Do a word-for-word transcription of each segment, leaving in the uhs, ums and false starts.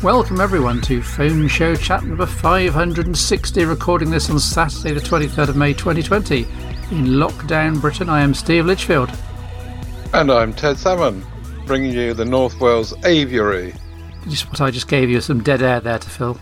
Welcome everyone to Phone Show Chat number five hundred sixty, recording this on Saturday the twenty-third of May twenty twenty. In lockdown Britain, I am Steve Litchfield. And I'm Ted Salmon, bringing you the North Wales aviary. Just what I just gave you some dead air there to fill.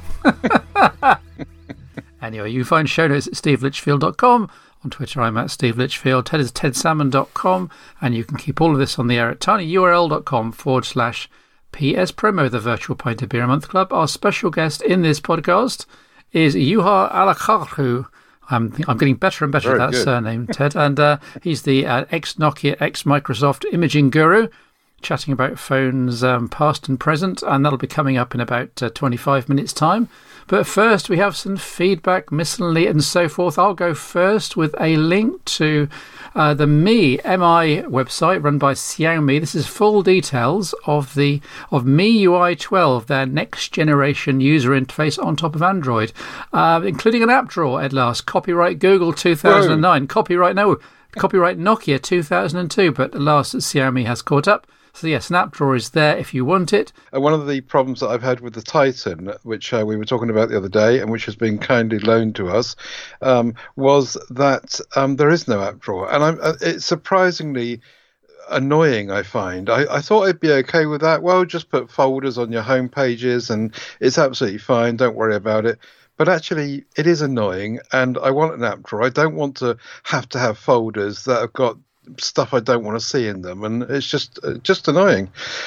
Anyway, you find show notes at steve litchfield dot com. On Twitter, I'm at Steve Litchfield. Ted is ted salmon dot com. And you can keep all of this on the air at tinyurl.com forward slash PS Promo, the Virtual Pint of Beer a Month Club. Our special guest in this podcast is Juha Alakharhu. I'm, I'm getting better and better Very at that good. surname, Ted. And uh, he's the uh, ex-Nokia, ex-Microsoft imaging guru, chatting about phones um, past and present. And that'll be coming up in about uh, twenty-five minutes' time. But first, we have some feedback, miscellany, and so forth. I'll go first with a link to uh, the Mi M I website run by Xiaomi. This is full details of the of M I U I twelve, their next generation user interface on top of Android, uh, including an app drawer at last. Copyright Google two thousand nine. Whoa. Copyright no, copyright Nokia two thousand two. But at last, Xiaomi has caught up. So yeah, SnapDrawer is there if you want it. Uh, one of the problems that I've had with the Titan, which uh, we were talking about the other day and which has been kindly loaned to us, um, was that um, there is no app drawer. And I'm, uh, it's surprisingly annoying, I find. I, I thought I'd be okay with that. Well, just put folders on your home pages and it's absolutely fine. Don't worry about it. But actually, it is annoying and I want an app drawer. I don't want to have to have folders that have got stuff I don't want to see in them, and it's just uh, just annoying.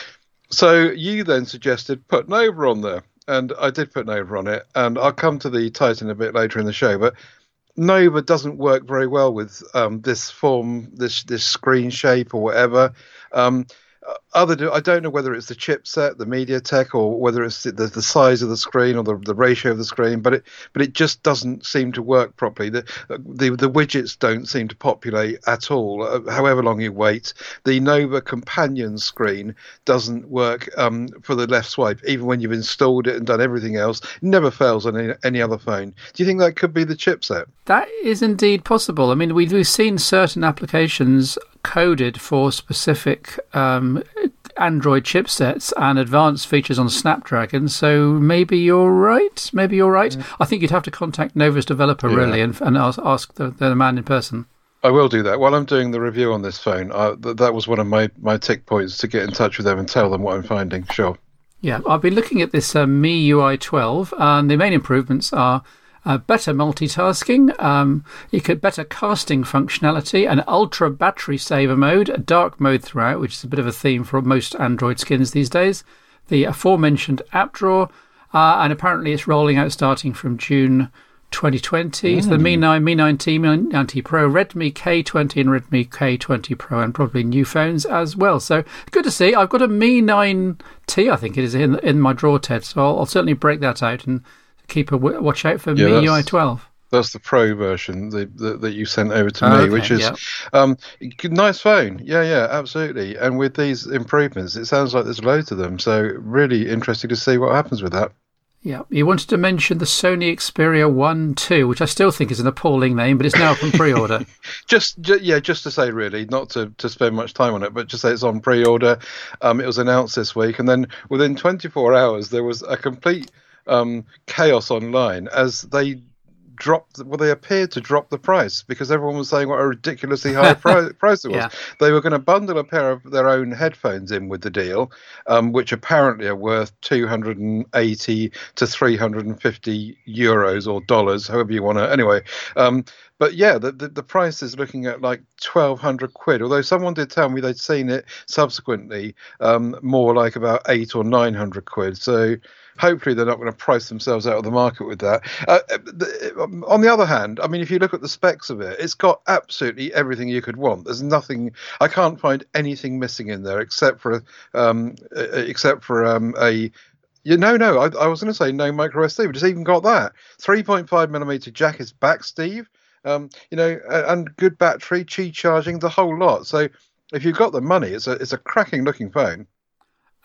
So you then suggested put Nova on there, and I did put Nova on it, and I'll come to the Titan a bit later in the show, but Nova doesn't work very well with um, this form, this this screen shape or whatever. Um, Other, I don't know whether it's the chipset, the MediaTek, or whether it's the, the size of the screen or the, the ratio of the screen, but it but it just doesn't seem to work properly. The the, the widgets don't seem to populate at all, uh, however long you wait. The Nova companion screen doesn't work um, for the left swipe, even when you've installed it and done everything else. It never fails on any, any other phone. Do you think that could be the chipset? That is indeed possible. I mean, we've, we've seen certain applications coded for specific um, Android chipsets and advanced features on Snapdragon, so maybe you're right. Maybe you're right. Yeah. I think you'd have to contact Nova's developer, yeah. really, and, and ask, ask the, the man in person. I will do that. While I'm doing the review on this phone, I, th- that was one of my, my tick points, to get in touch with them and tell them what I'm finding. Sure. Yeah, I've been looking at this uh, M I U I twelve, and the main improvements are Uh, better multitasking, um, you could better casting functionality, an ultra battery saver mode, a dark mode throughout, which is a bit of a theme for most Android skins these days, the aforementioned app drawer, uh, and apparently it's rolling out starting from June twenty twenty. Mm. So the Mi nine, Mi nine T, Mi nine T Pro, Redmi K twenty and Redmi K twenty Pro, and probably new phones as well. So good to see. I've got a Mi nine T, I think it is, in in my drawer, Ted, so I'll, I'll certainly break that out and keep a w- watch out for yeah, M I U I twelve. That's the Pro version the, the, that you sent over to oh, me, okay, which is yeah. um, nice phone. Yeah, yeah, absolutely. And with these improvements, it sounds like there's loads of them. So really interesting to see what happens with that. Yeah, you wanted to mention the Sony Xperia one two, which I still think is an appalling name, but it's now on pre-order. just, just yeah, just to say, really, not to, to spend much time on it, but just say it's on pre-order. Um, it was announced this week, and then within twenty-four hours, there was a complete Um, chaos online as they dropped, well, they appeared to drop the price because everyone was saying what a ridiculously high pri- price it was. Yeah. They were going to bundle a pair of their own headphones in with the deal, um, which apparently are worth two hundred eighty to three hundred fifty euros or dollars, however you want to. Anyway, um, but yeah, the, the the price is looking at like twelve hundred quid. Although someone did tell me they'd seen it subsequently um, more like about eight or nine hundred quid. So hopefully they're not going to price themselves out of the market with that. Uh, the, on the other hand, I mean, if you look at the specs of it, it's got absolutely everything you could want. There's nothing, I can't find anything missing in there except for um, except for um, a. You no, no. I, I was going to say no micro S D, but it's even got that three point five millimeter jack is back, Steve. Um, you know, and good battery, Qi charging, the whole lot. So if you've got the money, it's a it's a cracking looking phone.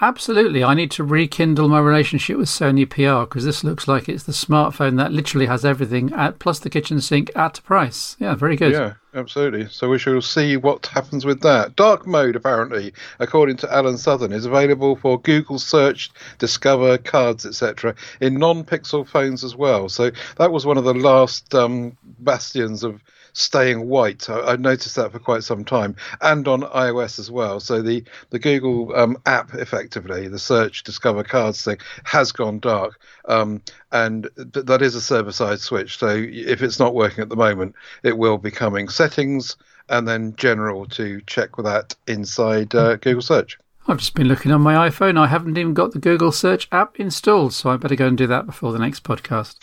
Absolutely. I need to rekindle my relationship with Sony P R because this looks like it's the smartphone that literally has everything at plus the kitchen sink at a price. Yeah, very good. Yeah, absolutely. So we shall see what happens with that. Dark mode, apparently, according to Alan Southern, is available for Google Search, Discover, Cards, et cetera in non-Pixel phones as well. So that was one of the last um, bastions of staying white. I, I've noticed that for quite some time, and on iOS as well. So the the Google um, app, effectively, the Search, Discover, Cards thing, has gone dark, um, and th- that is a server-side switch. So if it's not working at the moment, it will be coming. Settings and then General to check with that inside uh, Google Search. I've just been looking on my iPhone. I haven't even got the Google Search app installed, so I better go and do that before the next podcast.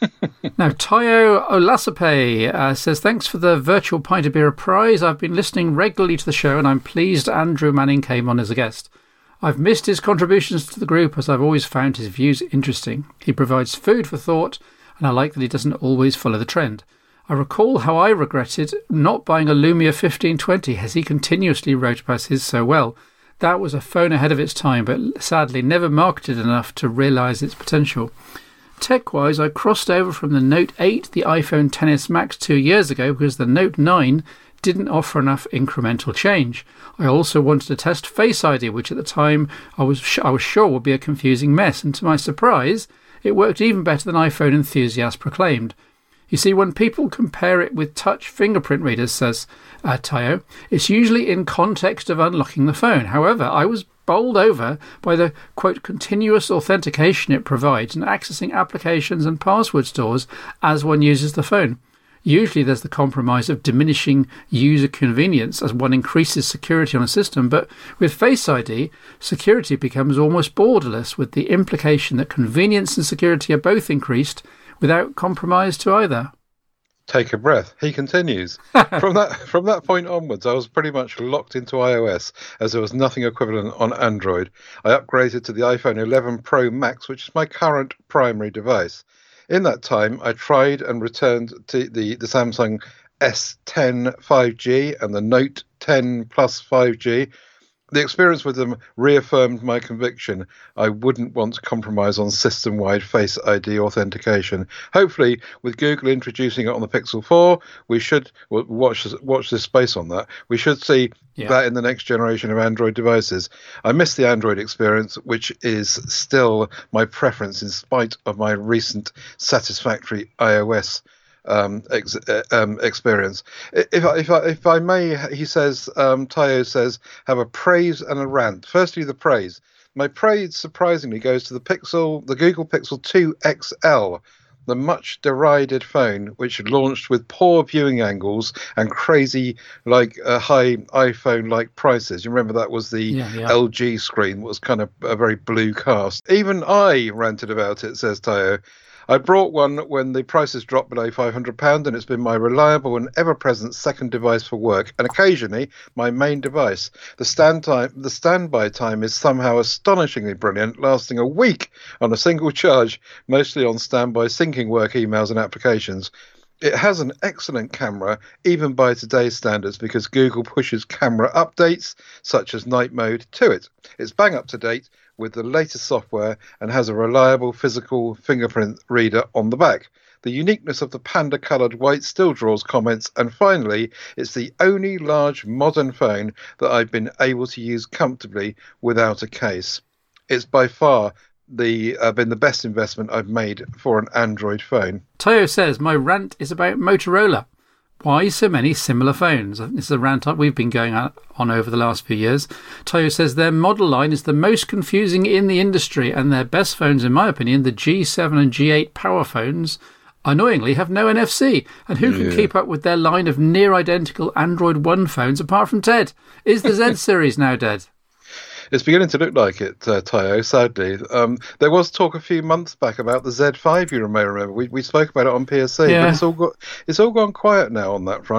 Now, Tayo Olasape uh, says, thanks for the virtual pint of beer prize. I've been listening regularly to the show, and I'm pleased Andrew Manning came on as a guest. I've missed his contributions to the group, as I've always found his views interesting. He provides food for thought, and I like that he doesn't always follow the trend. I recall how I regretted not buying a Lumia fifteen twenty, as he continuously wrote about his so well. That was a phone ahead of its time, but sadly never marketed enough to realise its potential. Tech-wise, I crossed over from the Note eight, the iPhone X S Max two years ago, because the Note nine didn't offer enough incremental change. I also wanted to test Face I D, which at the time I was sh- I was sure would be a confusing mess, and to my surprise, it worked even better than iPhone enthusiasts proclaimed. You see, when people compare it with touch fingerprint readers, says uh, Tayo, it's usually in context of unlocking the phone. However, I was bowled over by the, quote, continuous authentication it provides and accessing applications and password stores as one uses the phone. Usually there's the compromise of diminishing user convenience as one increases security on a system, but with Face I D, security becomes almost borderless, with the implication that convenience and security are both increased without compromise to either. Take a breath. He continues. from that from that point onwards, I was pretty much locked into iOS, as there was nothing equivalent on Android. I upgraded to the iPhone eleven Pro Max, which is my current primary device. In that time, I tried and returned to the, the Samsung S ten five G and the Note ten Plus five G. The experience with them reaffirmed my conviction I wouldn't want to compromise on system-wide Face I D authentication. Hopefully, with Google introducing it on the Pixel four, we should well, watch watch this space on that. We should see yeah. that in the next generation of Android devices. I miss the Android experience, which is still my preference in spite of my recent satisfactory iOS Um, ex, um, experience. If I, if I, if I may, he says, um, Tayo says, have a praise and a rant. Firstly, the praise. My praise surprisingly goes to the Pixel, the Google Pixel two X L, the much derided phone, which launched with poor viewing angles and crazy, like uh, high iPhone-like prices. You remember that was the yeah, yeah. L G screen, was kind of a very blue cast. Even I ranted about it, says Tayo. I brought one when the prices dropped below five hundred pounds, and it's been my reliable and ever-present second device for work, and occasionally my main device. The stand time, the standby time is somehow astonishingly brilliant, lasting a week on a single charge, mostly on standby syncing work emails and applications. It has an excellent camera, even by today's standards, because Google pushes camera updates, such as night mode, to it. It's bang up to date with the latest software and has a reliable physical fingerprint reader on the back. The uniqueness of the panda-coloured white still draws comments. And finally, it's the only large modern phone that I've been able to use comfortably without a case. It's by far the uh, been the best investment I've made for an Android phone. Tayo says, my rant is about Motorola. Why so many similar phones? I think this is a rant we've been going on over the last few years. Tayo says their model line is the most confusing in the industry, and their best phones, in my opinion, the G seven and G eight power phones, annoyingly have no N F C. And who can yeah. keep up with their line of near-identical Android One phones apart from Ted? Is the Z series now dead? It's beginning to look like it, uh, Tayo, sadly. Um, there was talk a few months back about the Z five, you may remember. We we spoke about it on P S C, yeah. but it's all, got, it's all gone quiet now on that front.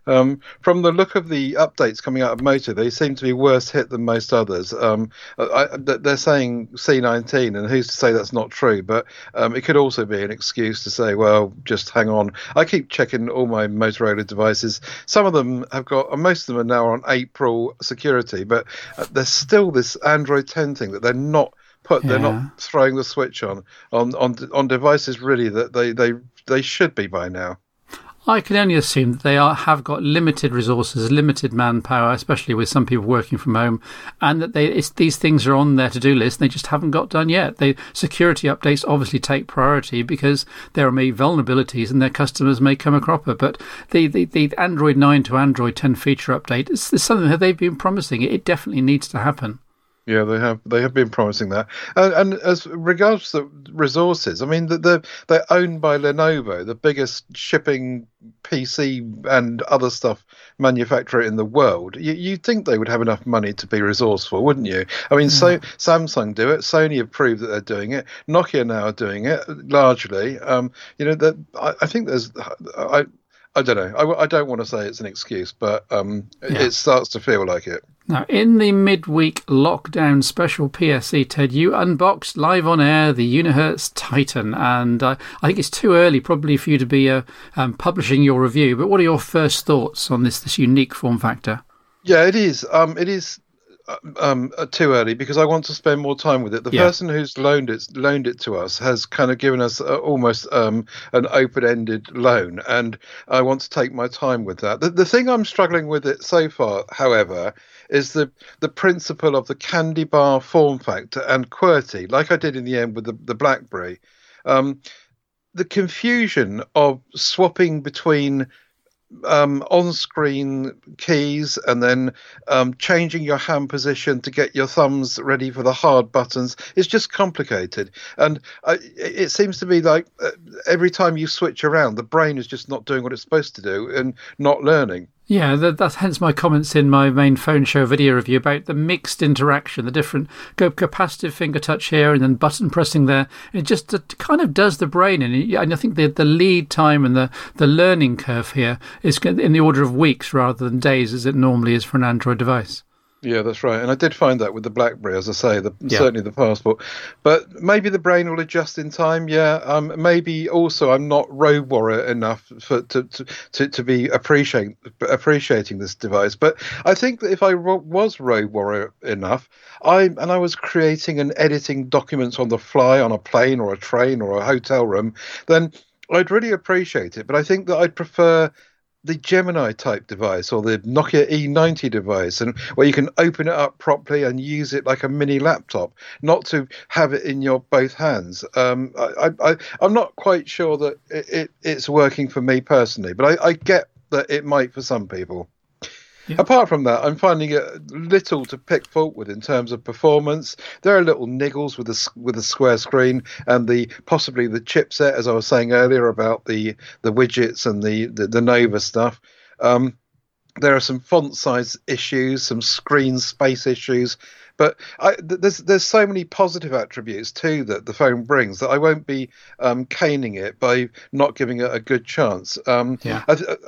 Um, from the look of the updates coming out of Moto, they seem to be worse hit than most others. Um, I, they're saying C nineteen, and who's to say that's not true? But um, it could also be an excuse to say, well, just hang on. I keep checking all my Motorola devices. Some of them have got, and most of them are now on April security, but there's still this Android ten thing that they're not put. Yeah. They're not throwing the switch on on on on devices really that they they they should be by now. I can only assume that they are, have got limited resources, limited manpower, especially with some people working from home, and that they it's, these things are on their to-do list and they just haven't got done yet. They, security updates obviously take priority because there may be vulnerabilities and their customers may come a cropper. But the, the, the Android nine to Android ten feature update is, is something that they've been promising. It, it definitely needs to happen. Yeah, they have. They have been promising that. And, and as regards to resources, I mean, they're they're owned by Lenovo, the biggest shipping P C and other stuff manufacturer in the world. You you'd think they would have enough money to be resourceful, wouldn't you? I mean, yeah. so Samsung do it. Sony have proved that they're doing it. Nokia now are doing it largely. Um, you know, that I, I think there's. I I don't know. I, I don't want to say it's an excuse, but um, yeah. it starts to feel like it. Now, in the midweek lockdown special P S C, Ted, you unboxed live on air the Unihertz Titan, and uh, I think it's too early probably for you to be uh, um, publishing your review, but what are your first thoughts on this this unique form factor? Yeah, it is. Um, it is um, too early because I want to spend more time with it. The yeah. person who's loaned it loaned it to us has kind of given us uh, almost um, an open-ended loan, and I want to take my time with that. The, the thing I'm struggling with it so far, however, is the the principle of the candy bar form factor and QWERTY, like I did in the end with the, the BlackBerry. Um, the confusion of swapping between um, on-screen keys and then um, changing your hand position to get your thumbs ready for the hard buttons is just complicated. And uh, it seems to be like uh, every time you switch around, the brain is just not doing what it's supposed to do and not learning. Yeah, that, that's hence my comments in my main phone show video review about the mixed interaction, the different go capacitive finger touch here and then button pressing there. It just it kind of does the brain in. And I think the the lead time and the, the learning curve here is in the order of weeks rather than days as it normally is for an Android device. Yeah, that's right. And I did find that with the BlackBerry, as I say, the, yeah. certainly the Passport. But maybe the brain will adjust in time. Yeah. Um. Maybe also I'm not road warrior enough for to to, to, to be appreciating appreciating this device. But I think that if I ro- was road warrior enough, I and I was creating and editing documents on the fly on a plane or a train or a hotel room, then I'd really appreciate it. But I think that I'd prefer the Gemini type device or the Nokia E ninety device, and where you can open it up properly and use it like a mini laptop, not to have it in your both hands. Um, I, I, I'm not quite sure that it, it, it's working for me personally, but I, I get that it might for some people. Yeah. Apart from that, I'm finding it little to pick fault with in terms of performance. There are little niggles with the with the square screen and the possibly the chipset, as I was saying earlier about the the widgets and the the, the Nova stuff. Um, there are some font size issues, some screen space issues. But I, there's there's so many positive attributes too that the phone brings that I won't be um, caning it by not giving it a good chance. Um, yeah.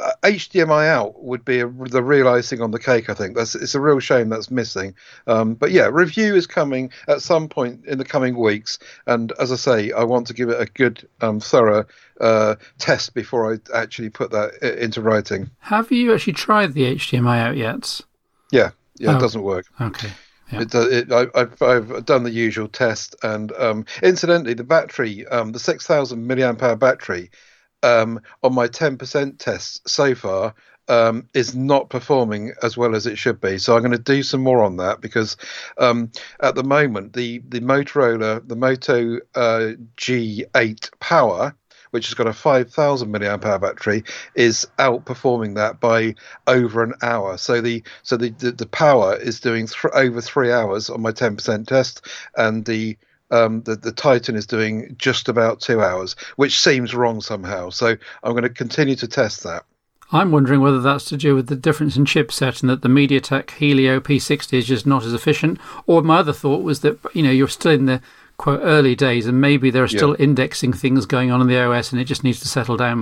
H D M I out would be a, the real icing on the cake. I think that's it's a real shame that's missing. Um, but yeah, review is coming at some point in the coming weeks, and as I say, I want to give it a good, um, thorough uh, test before I actually put that into writing. Have you actually tried the H D M I out yet? Yeah, yeah, oh, it doesn't work. Okay. Yeah. It, it, I, I've, I've done the usual test, and um, incidentally, the battery, um, the six thousand milliamp hour battery, um, on my ten percent test so far, um, is not performing as well as it should be. So I'm going to do some more on that because um, at the moment, the the Motorola, the Moto uh, G eight Power, which has got a five thousand milliamp hour battery, is outperforming that by over an hour. So the so the, the, the power is doing th- over three hours on my ten percent test, and the um the, the Titan is doing just about two hours, which seems wrong somehow. So I'm going to continue to test that. I'm wondering whether that's to do with the difference in chipset and that the MediaTek Helio P sixty is just not as efficient. Or my other thought was that, you know, you're still in the quote early days and maybe there are still yeah. indexing things going on in the O S and it just needs to settle down more.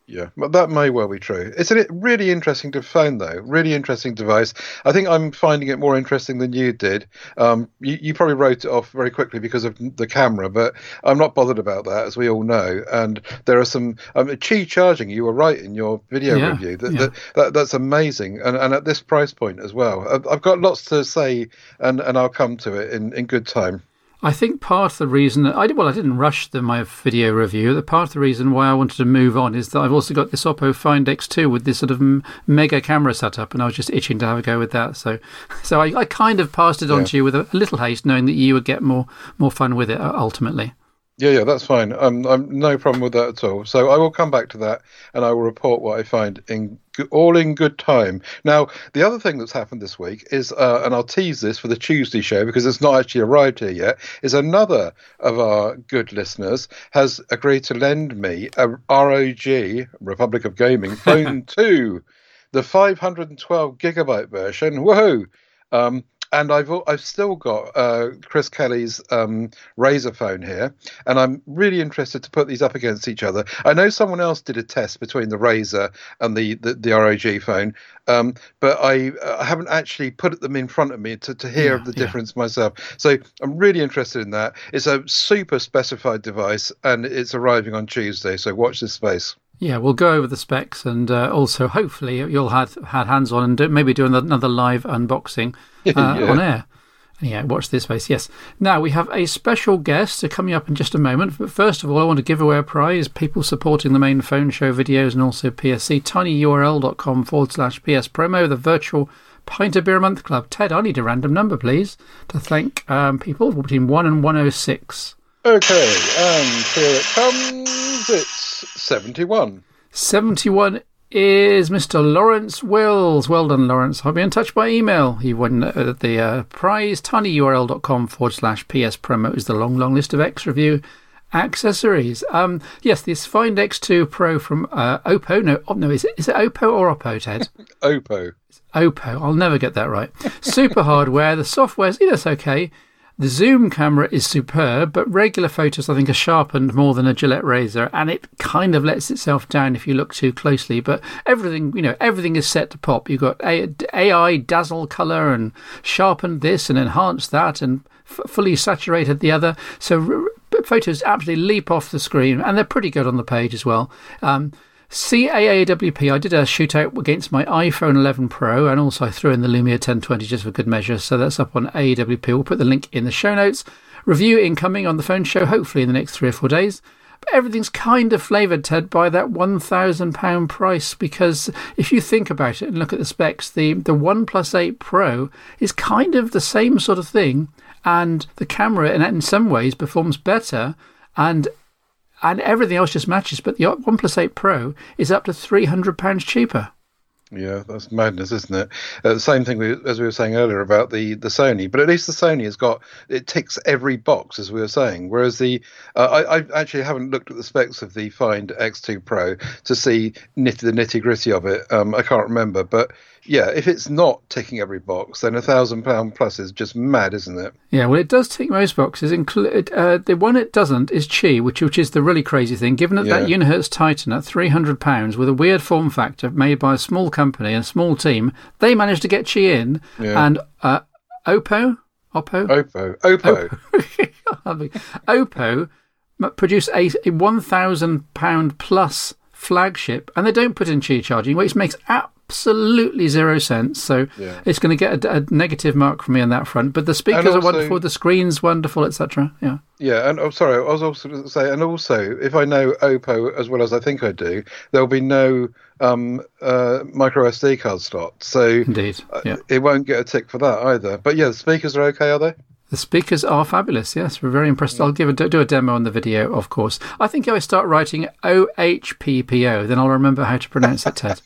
Yeah, but that may well be true. It's a really interesting to phone, though. Really interesting device. I think I'm finding it more interesting than you did. Um, you, you probably wrote it off very quickly because of the camera, but I'm not bothered about that, as we all know. And there are some um, Qi charging. You were right in your video yeah, review. That, yeah. that, that that's amazing, and and at this price point as well. I've, I've got lots to say, and and I'll come to it in in good time. I think part of the reason that I did, well, I didn't rush the, my video review. The part of the reason why I wanted to move on is that I've also got this Oppo Find X two with this sort of m- mega camera setup, and I was just itching to have a go with that. So, so I, I kind of passed it on Yeah. to you with a, a little haste, knowing that you would get more more fun with it uh, ultimately. Yeah, yeah, that's fine. Um, I'm no problem with that at all. So I will come back to that, and I will report what I find in all in good time. Now, the other thing that's happened this week is, uh, and I'll tease this for the Tuesday show because it's not actually arrived here yet, is another of our good listeners has agreed to lend me a R O G, Republic of Gaming, Phone two, the five hundred twelve gigabyte version. Whoa! Um, And I've I've still got uh, Chris Kelly's um, Razer phone here, and I'm really interested to put these up against each other. I know someone else did a test between the Razer and the, the, the R O G phone, um, but I, I haven't actually put them in front of me to, to hear Yeah, the yeah. difference myself. So I'm really interested in that. It's a super specified device, and it's arriving on Tuesday, so watch this space. Yeah, we'll go over the specs, and uh, also hopefully you'll have had hands on and do, maybe do another live unboxing uh, Yeah. on air. Yeah, watch this space. Yes. Now we have a special guest coming up in just a moment. But first of all, I want to give away a prize. People supporting the main phone show videos and also P S C. tinyurl.com forward slash PS promo, the virtual Pint of Beer a Month Club. Ted, I need a random number, please, to thank um, people between one and one oh six. Okay, and here it comes. It's seventy-one. seventy-one is Mister Lawrence Wills. Well done, Lawrence. I'll be in touch by email. He won uh, the uh, prize. tinyurl.com forward slash PS promo is the long, long list of X review accessories. Um, yes, this Find X two Pro from uh, Oppo. No, oh, no, is it, is it Oppo or Oppo, Ted? Oppo. Oppo. I'll never get that right. Super hardware. The software's, you know, it's okay. The zoom camera is superb, but regular photos, I think, are sharpened more than a Gillette razor, and it kind of lets itself down if you look too closely. But everything, you know, everything is set to pop. You've got A I dazzle color and sharpened this and enhanced that and f- fully saturated the other. So r- photos absolutely leap off the screen, and they're pretty good on the page as well. Um, C A A W P, I did a shootout against my iPhone eleven Pro, and also I threw in the Lumia ten twenty just for good measure, so that's up on A A W P. We'll put the link in the show notes. Review incoming on the phone show, hopefully in the next three or four days. But everything's kind of flavoured, Ted, by that one thousand pounds price, because if you think about it and look at the specs, the, the OnePlus eight Pro is kind of the same sort of thing, and the camera in, in some ways performs better, and And everything else just matches, but the OnePlus eight Pro is up to three hundred pounds cheaper. Yeah, that's madness, isn't it? Uh, the same thing we, as we were saying earlier about the, the Sony, but at least the Sony has got, it ticks every box, as we were saying, whereas the, uh, I, I actually haven't looked at the specs of the Find X two Pro to see nitty, the nitty gritty of it. Um, I can't remember, but yeah, if it's not ticking every box, then a thousand pound plus is just mad, isn't it? Yeah, well, it does tick most boxes. Include uh, the one it doesn't is Qi, which which is the really crazy thing. Given that Yeah. that Unihertz Titan at three hundred pounds with a weird form factor made by a small company and a small team, they managed to get Qi in. Yeah. And uh, Oppo, Oppo, Oppo, Oppo. Oppo, Oppo m- produce a, a one thousand pounds plus flagship, and they don't put in Qi charging, which makes absolutely zero sense. So Yeah. it's going to get a, a negative mark from me on that front. But the speakers And are also- wonderful, the screen's wonderful, et cetera. Yeah. Yeah, and I'm sorry, I was also going to say, and also, if I know Oppo as well as I think I do, there'll be no um, uh, micro S D card slot, so Indeed, yeah. uh, it won't get a tick for that either. But yeah, the speakers are okay, are they? The speakers are fabulous. Yes, we're very impressed. I'll give a, do a demo on the video, of course. I think if I start writing O H P P O, then I'll remember how to pronounce it, Ted.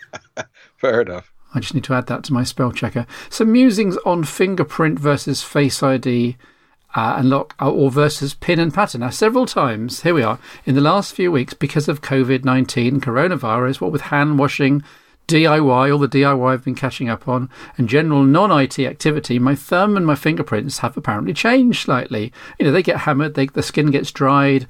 Fair enough. I just need to add that to my spell checker. Some musings on fingerprint versus Face I D uh, and lock, uh, or versus pin and pattern. Now, several times, here we are, in the last few weeks, because of COVID nineteen, coronavirus, what with hand washing, D I Y, all the D I Y I've been catching up on, and general non-I T activity, my thumb and my fingerprints have apparently changed slightly. You know, they get hammered, they, the skin gets dried,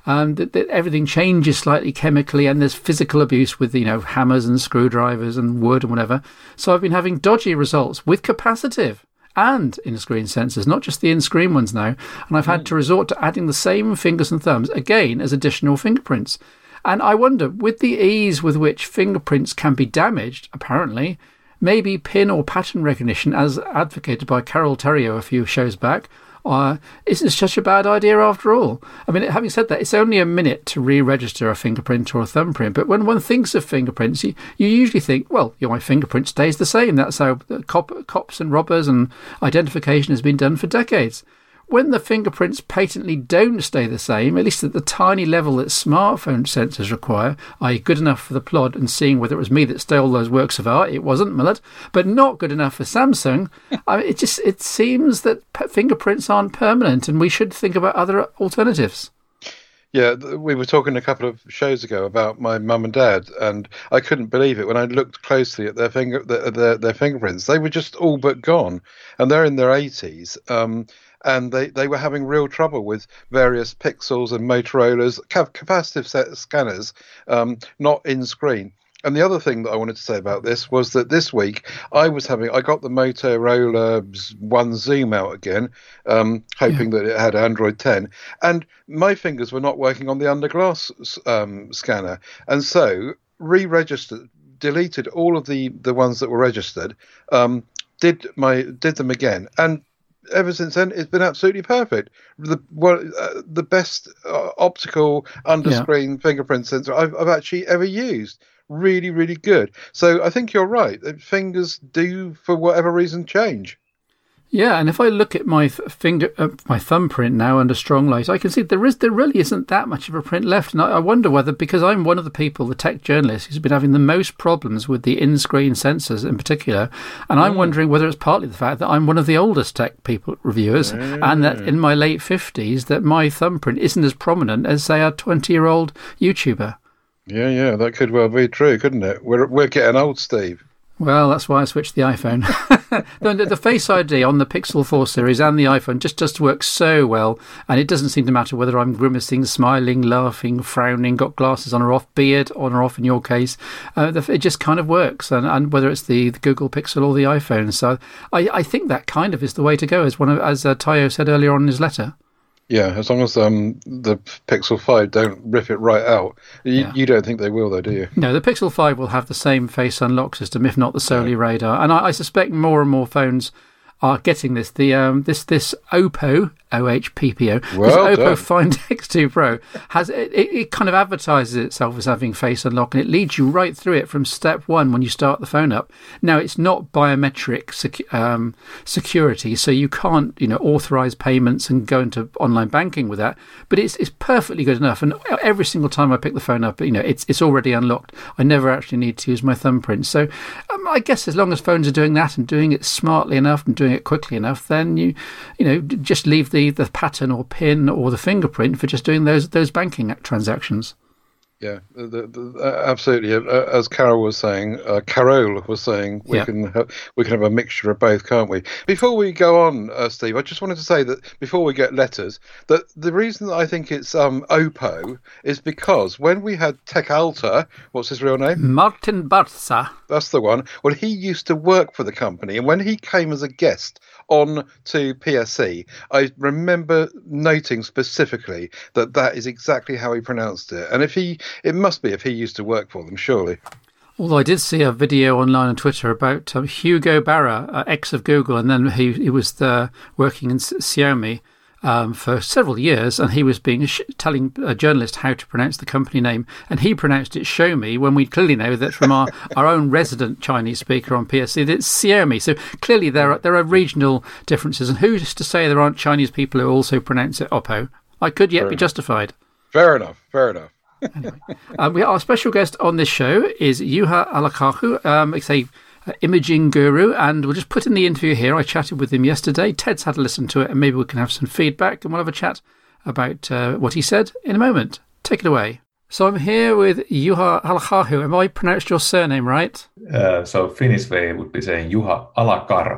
Um, that, that everything changes slightly chemically, and there's physical abuse with, you know, hammers and screwdrivers and wood and whatever. So I've been having dodgy results with capacitive and in-screen sensors, not just the in-screen ones now. And I've had to resort to adding the same fingers and thumbs again as additional fingerprints. And I wonder, with the ease with which fingerprints can be damaged, apparently, maybe pin or pattern recognition, as advocated by Carol Terrio a few shows back, Uh, is this such a bad idea after all? I mean, having said that, it's only a minute to re-register a fingerprint or a thumbprint, but when one thinks of fingerprints, you, you usually think, well, you know, my fingerprint stays the same. That's how cop, cops and robbers and identification has been done for decades. When the fingerprints patently don't stay the same, at least at the tiny level that smartphone sensors require, that is good enough for the plod and seeing whether it was me that stole those works of art, it wasn't, Millard, but not good enough for Samsung, I mean, it just it seems that fingerprints aren't permanent and we should think about other alternatives. Yeah, we were talking a couple of shows ago about my mum and dad, and I couldn't believe it when I looked closely at their finger their, their, their fingerprints. They were just all but gone, and they're in their eighties. Um, and they, they were having real trouble with various Pixels and Motorola's capacitive set scanners, um, not in screen. And the other thing that I wanted to say about this was that this week I was having, I got the Motorola One Zoom out again, um, hoping yeah. that it had Android ten, and my fingers were not working on the under glass um, scanner. And so re-registered, deleted all of the, the ones that were registered, um, did my did them again, and ever since then, it's been absolutely perfect. The well, uh, the best uh, optical under-screen yeah. fingerprint sensor I've, I've actually ever used. Really, really good. So I think you're right. Fingers do, for whatever reason, change. Yeah, and if I look at my th- finger, uh, my thumbprint now under strong light, I can see there is there really isn't that much of a print left. And I, I wonder whether, because I'm one of the people, the tech journalist, who's been having the most problems with the in-screen sensors in particular, and I'm mm. wondering whether it's partly the fact that I'm one of the oldest tech people reviewers, mm. and that in my late fifties, that my thumbprint isn't as prominent as, say, a twenty-year-old YouTuber. Yeah, yeah, that could well be true, couldn't it? We're we're getting old, Steve. Well, that's why I switched the iPhone. the, the Face I D on the Pixel four series and the iPhone just, just works so well, and it doesn't seem to matter whether I'm grimacing, smiling, laughing, frowning, got glasses on or off, beard on or off in your case. Uh, the, it just kind of works, and, and whether it's the, the Google Pixel or the iPhone. So I, I think that kind of is the way to go, as one of, as uh, Tayo said earlier on in his letter. Yeah, as long as um, the Pixel five don't rip it right out. You, yeah. you don't think they will, though, do you? No, the Pixel five will have the same face unlock system, if not the Sony yeah. radar. And I, I suspect more and more phones are getting this. The um, this this Oppo, O H P P O, well this Oppo done. Find X two Pro, has it, it, it kind of advertises itself as having face unlock, and it leads you right through it from step one when you start the phone up. Now, it's not biometric secu- um, security, so you can't, you know, authorise payments and go into online banking with that, but it's it's perfectly good enough. And every single time I pick the phone up, you know, it's it's already unlocked. I never actually need to use my thumbprint. So um, I guess as long as phones are doing that and doing it smartly enough and doing it quickly enough, then you you know just leave the the pattern or pin or the fingerprint for just doing those those banking transactions. Yeah, the, the, uh, absolutely. Uh, as Carol was saying, uh, Carol was saying, we yeah. can ha- we can have a mixture of both, can't we? Before we go on, uh, Steve, I just wanted to say that before we get letters, that the reason that I think it's um, Oppo is because when we had Tech Alta, what's his real name? Martin Barca. That's the one. Well, he used to work for the company, and when he came as a guest on to P S C, I remember noting specifically that that is exactly how he pronounced it. And if he, it must be if he used to work for them, surely. Although I did see a video online on Twitter about um, Hugo Barra, uh, ex of Google, and then he, he was uh, working in Xiaomi um, for several years, and he was being sh- telling a journalist how to pronounce the company name, and he pronounced it Xiaomi, when we clearly know that from our, our own resident Chinese speaker on P S C that it's Xiaomi. So clearly there are there are regional differences, and who's to say there aren't Chinese people who also pronounce it Oppo? I could yet fair be enough. justified. Fair enough, fair enough. Anyway, um, we, our special guest on this show is Juha Alakahu. Um, it's a Uh, imaging guru, and we'll just put in the interview here. I chatted with him yesterday. Ted's had a listen to it, and maybe we can have some feedback, and we'll have a chat about uh, what he said in a moment. Take it away. So I'm here with Juha Alakahu. Have I pronounced your surname right? Uh, so Finnish way would be saying Juha Alakarhu.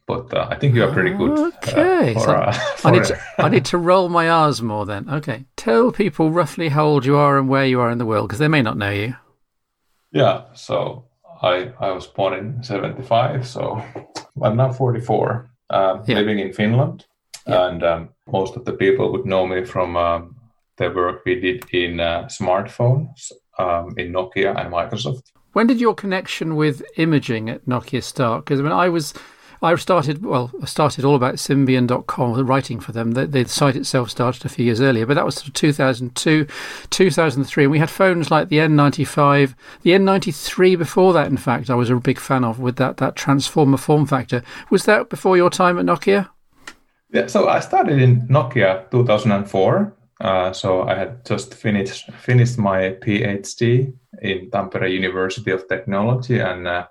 but uh, I think you are pretty good. Okay, uh, for, so uh, for I need to I need to roll my R's more then. Okay, tell people roughly how old you are and where you are in the world, because they may not know you. Yeah, so I I was born in seventy-five, so I'm now forty-four, um, Yeah. living in Finland, Yeah. and um, most of the people would know me from um, the work we did in uh, smartphones um, in Nokia and Microsoft. When did your connection with imaging at Nokia start? Because when I was, I started, well, I started all about Symbian dot com, writing for them. The, the site itself started a few years earlier, but that was sort of two thousand two, two thousand three. And we had phones like the N ninety-five, the N ninety-three before that, in fact, I was a big fan of with that, that transformer form factor. Was that before your time at Nokia? Yeah, so I started in Nokia two thousand four. Uh, so I had just finished finished my PhD in Tampere University of Technology, and uh,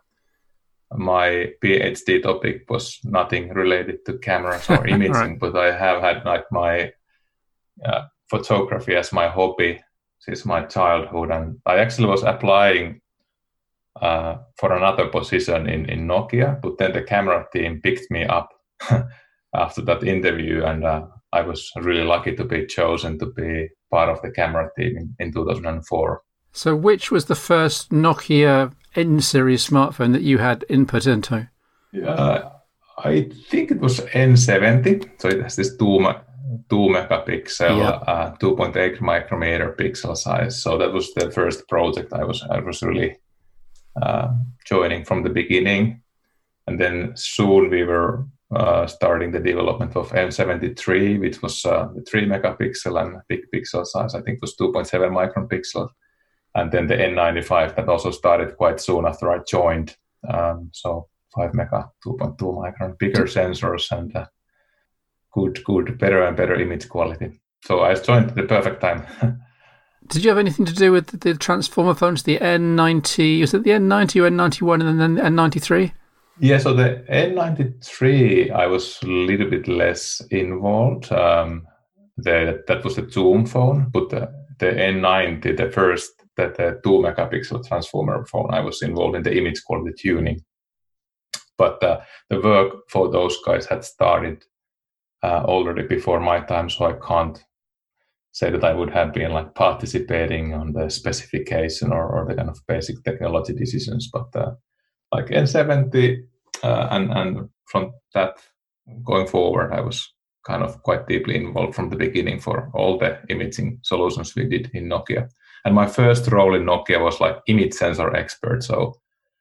my PhD topic was nothing related to cameras or imaging, right. But I have had like my uh, photography as my hobby since my childhood, and I actually was applying uh, for another position in, in Nokia, but then the camera team picked me up after that interview, and uh, I was really lucky to be chosen to be part of the camera team in, in two thousand four. So which was the first Nokia N-series smartphone that you had input into? Uh, I think it was N seventy. So it has this two, two megapixel, yeah. uh, two point eight micrometer pixel size. So that was the first project I was I was really uh, joining from the beginning. And then soon we were uh, starting the development of N seventy-three, which was uh, the three megapixel and big pixel size. I think it was two point seven micron pixel. And then the N ninety-five that also started quite soon after I joined. Um, so five mega, two point two micron, bigger sensors and uh, good, good, better and better image quality. So I joined at the perfect time. Did you have anything to do with the transformer phones, the N ninety? Was it the N ninety or N ninety-one and then N ninety-three? Yeah, so the N ninety-three, I was a little bit less involved. Um, the, that was the Zoom phone, but the, the N ninety, the first, that the two megapixel transformer phone, I was involved in the image quality tuning. But uh, the work for those guys had started uh, already before my time, so I can't say that I would have been like participating on the specification or, or the kind of basic technology decisions. But uh, like N seventy uh, and, and from that going forward, I was kind of quite deeply involved from the beginning for all the imaging solutions we did in Nokia. And my first role in Nokia was like image sensor expert. So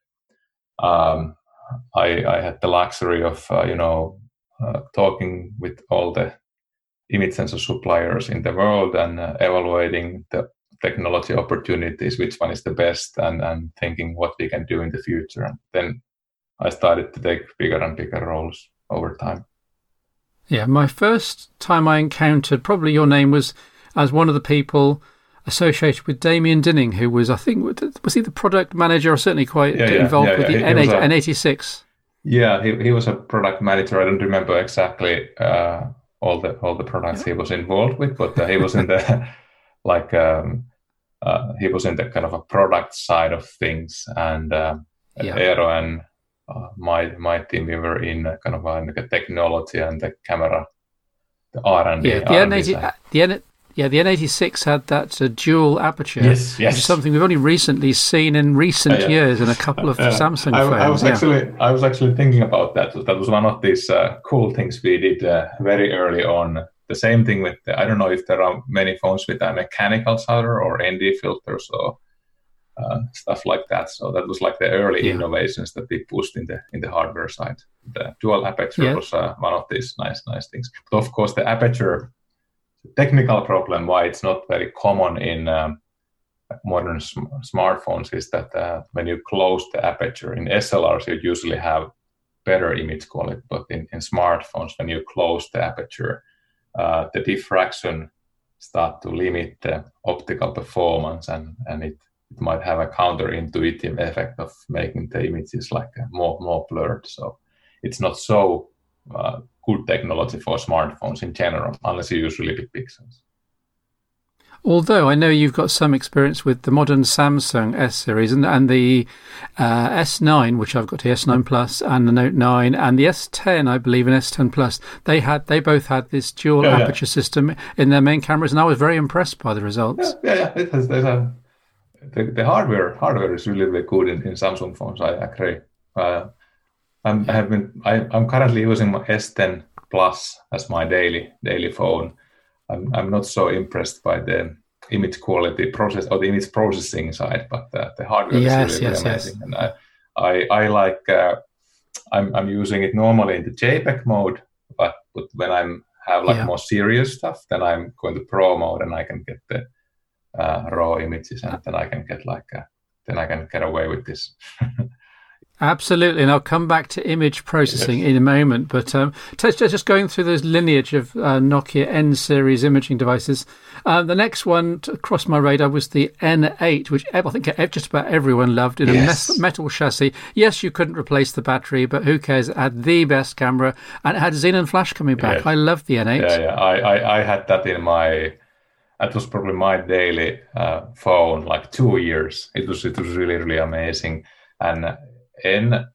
um, I, I had the luxury of, uh, you know, uh, talking with all the image sensor suppliers in the world and uh, evaluating the technology opportunities, which one is the best, and, and thinking what we can do in the future. And then I started to take bigger and bigger roles over time. Yeah, my first time I encountered probably your name was as one of the people associated with Damien Dinning, who was, I think, was he the product manager or certainly quite yeah, involved yeah, yeah, with yeah. the N eighty-six? Yeah, he he was a product manager. I don't remember exactly uh, all the all the products yeah. he was involved with, but uh, he was in the like um, uh, he was in the kind of a product side of things, and uh, yeah. Eero and uh, my my team, we were in a kind of a, like a technology and the camera, the R and D. Yeah, the N eighty, the N. Yeah, the N eighty-six had that uh, dual aperture, yes, yes. which is something we've only recently seen in recent uh, yeah. years in a couple of uh, Samsung I, phones. I was yeah. actually, I was actually thinking about that. That was one of these uh, cool things we did uh, very early on. The same thing with, the, I don't know if there are many phones with a mechanical shutter or N D filters or uh, stuff like that. So that was like the early yeah. innovations that we pushed in the in the hardware side. The dual aperture yeah. was uh, one of these nice, nice things. But of course, the aperture. Technical problem why it's not very common in um, modern sm- smartphones is that uh, when you close the aperture in S L Rs, you usually have better image quality, but in, in smartphones, when you close the aperture, uh, the diffraction start to limit the optical performance, and, and it, it might have a counterintuitive effect of making the images like uh, more more blurred. So it's not so uh, good technology for smartphones in general, unless you use really big pixels. Although I know you've got some experience with the modern Samsung S series and, and the uh, S nine, which I've got here, S nine Plus, and the Note nine, and the S ten, I believe, and S ten Plus. They had, they both had this dual yeah, aperture yeah. system in their main cameras, and I was very impressed by the results. Yeah, yeah, yeah. It has, a, the, the hardware hardware is really, really good in, in Samsung phones. I agree. Uh, I'm, I have been. I, I'm currently using my S ten Plus as my daily daily phone. I'm I'm not so impressed by the image quality process or the image processing side, but the, the hardware yes, is really, yes, really amazing. Yes. And I I, I like uh, I'm I'm using it normally in the JPEG mode, but, but when I'm have like yeah. more serious stuff, then I'm going to Pro mode and I can get the uh, raw images, and then I can get like a, then I can get away with this. Absolutely, and I'll come back to image processing yes. in a moment. But um, just going through this lineage of uh, Nokia N series imaging devices, uh, the next one to cross my radar was the N eight, which I think just about everyone loved in yes. a metal chassis. Yes, you couldn't replace the battery, but who cares? It had the best camera, and it had Xenon Flash coming back. Yes. I loved the N eight. Yeah, yeah, I, I, I had that in my. That was probably my daily uh, phone, like two years. It was it was really really amazing, and N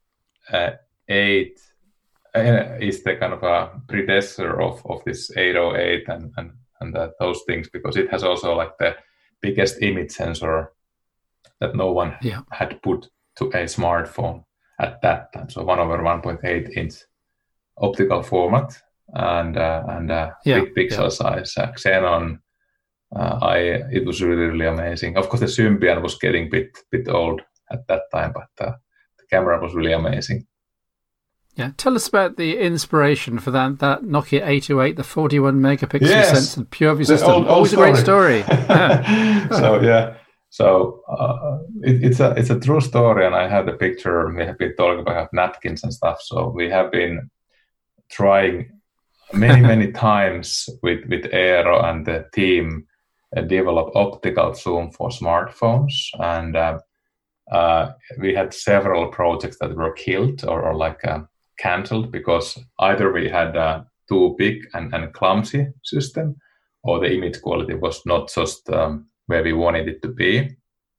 eight uh, is the kind of a predecessor of, of this eight oh eight and and, and uh, those things, because it has also like the biggest image sensor that no one yeah. had put to a smartphone at that time. So one over one point eight inch optical format and uh, and uh, yeah. big pixel yeah. size. Uh, Xenon, uh, I it was really really amazing. Of course, the Symbian was getting bit bit old at that time, but uh, camera was really amazing. Yeah, tell us about the inspiration for that that Nokia eight oh eight, the forty-one megapixel yes. sensor pure view system. Old, old Always story. a great story. Yeah. so yeah, so uh, it, it's a it's a true story, and I have the picture. We have been talking about napkins and stuff. So we have been trying many many times with with Eero and the team uh, develop optical zoom for smartphones, and. Uh, Uh, we had several projects that were killed or, or like uh, cancelled because either we had a too big and, and clumsy system, or the image quality was not just um, where we wanted it to be.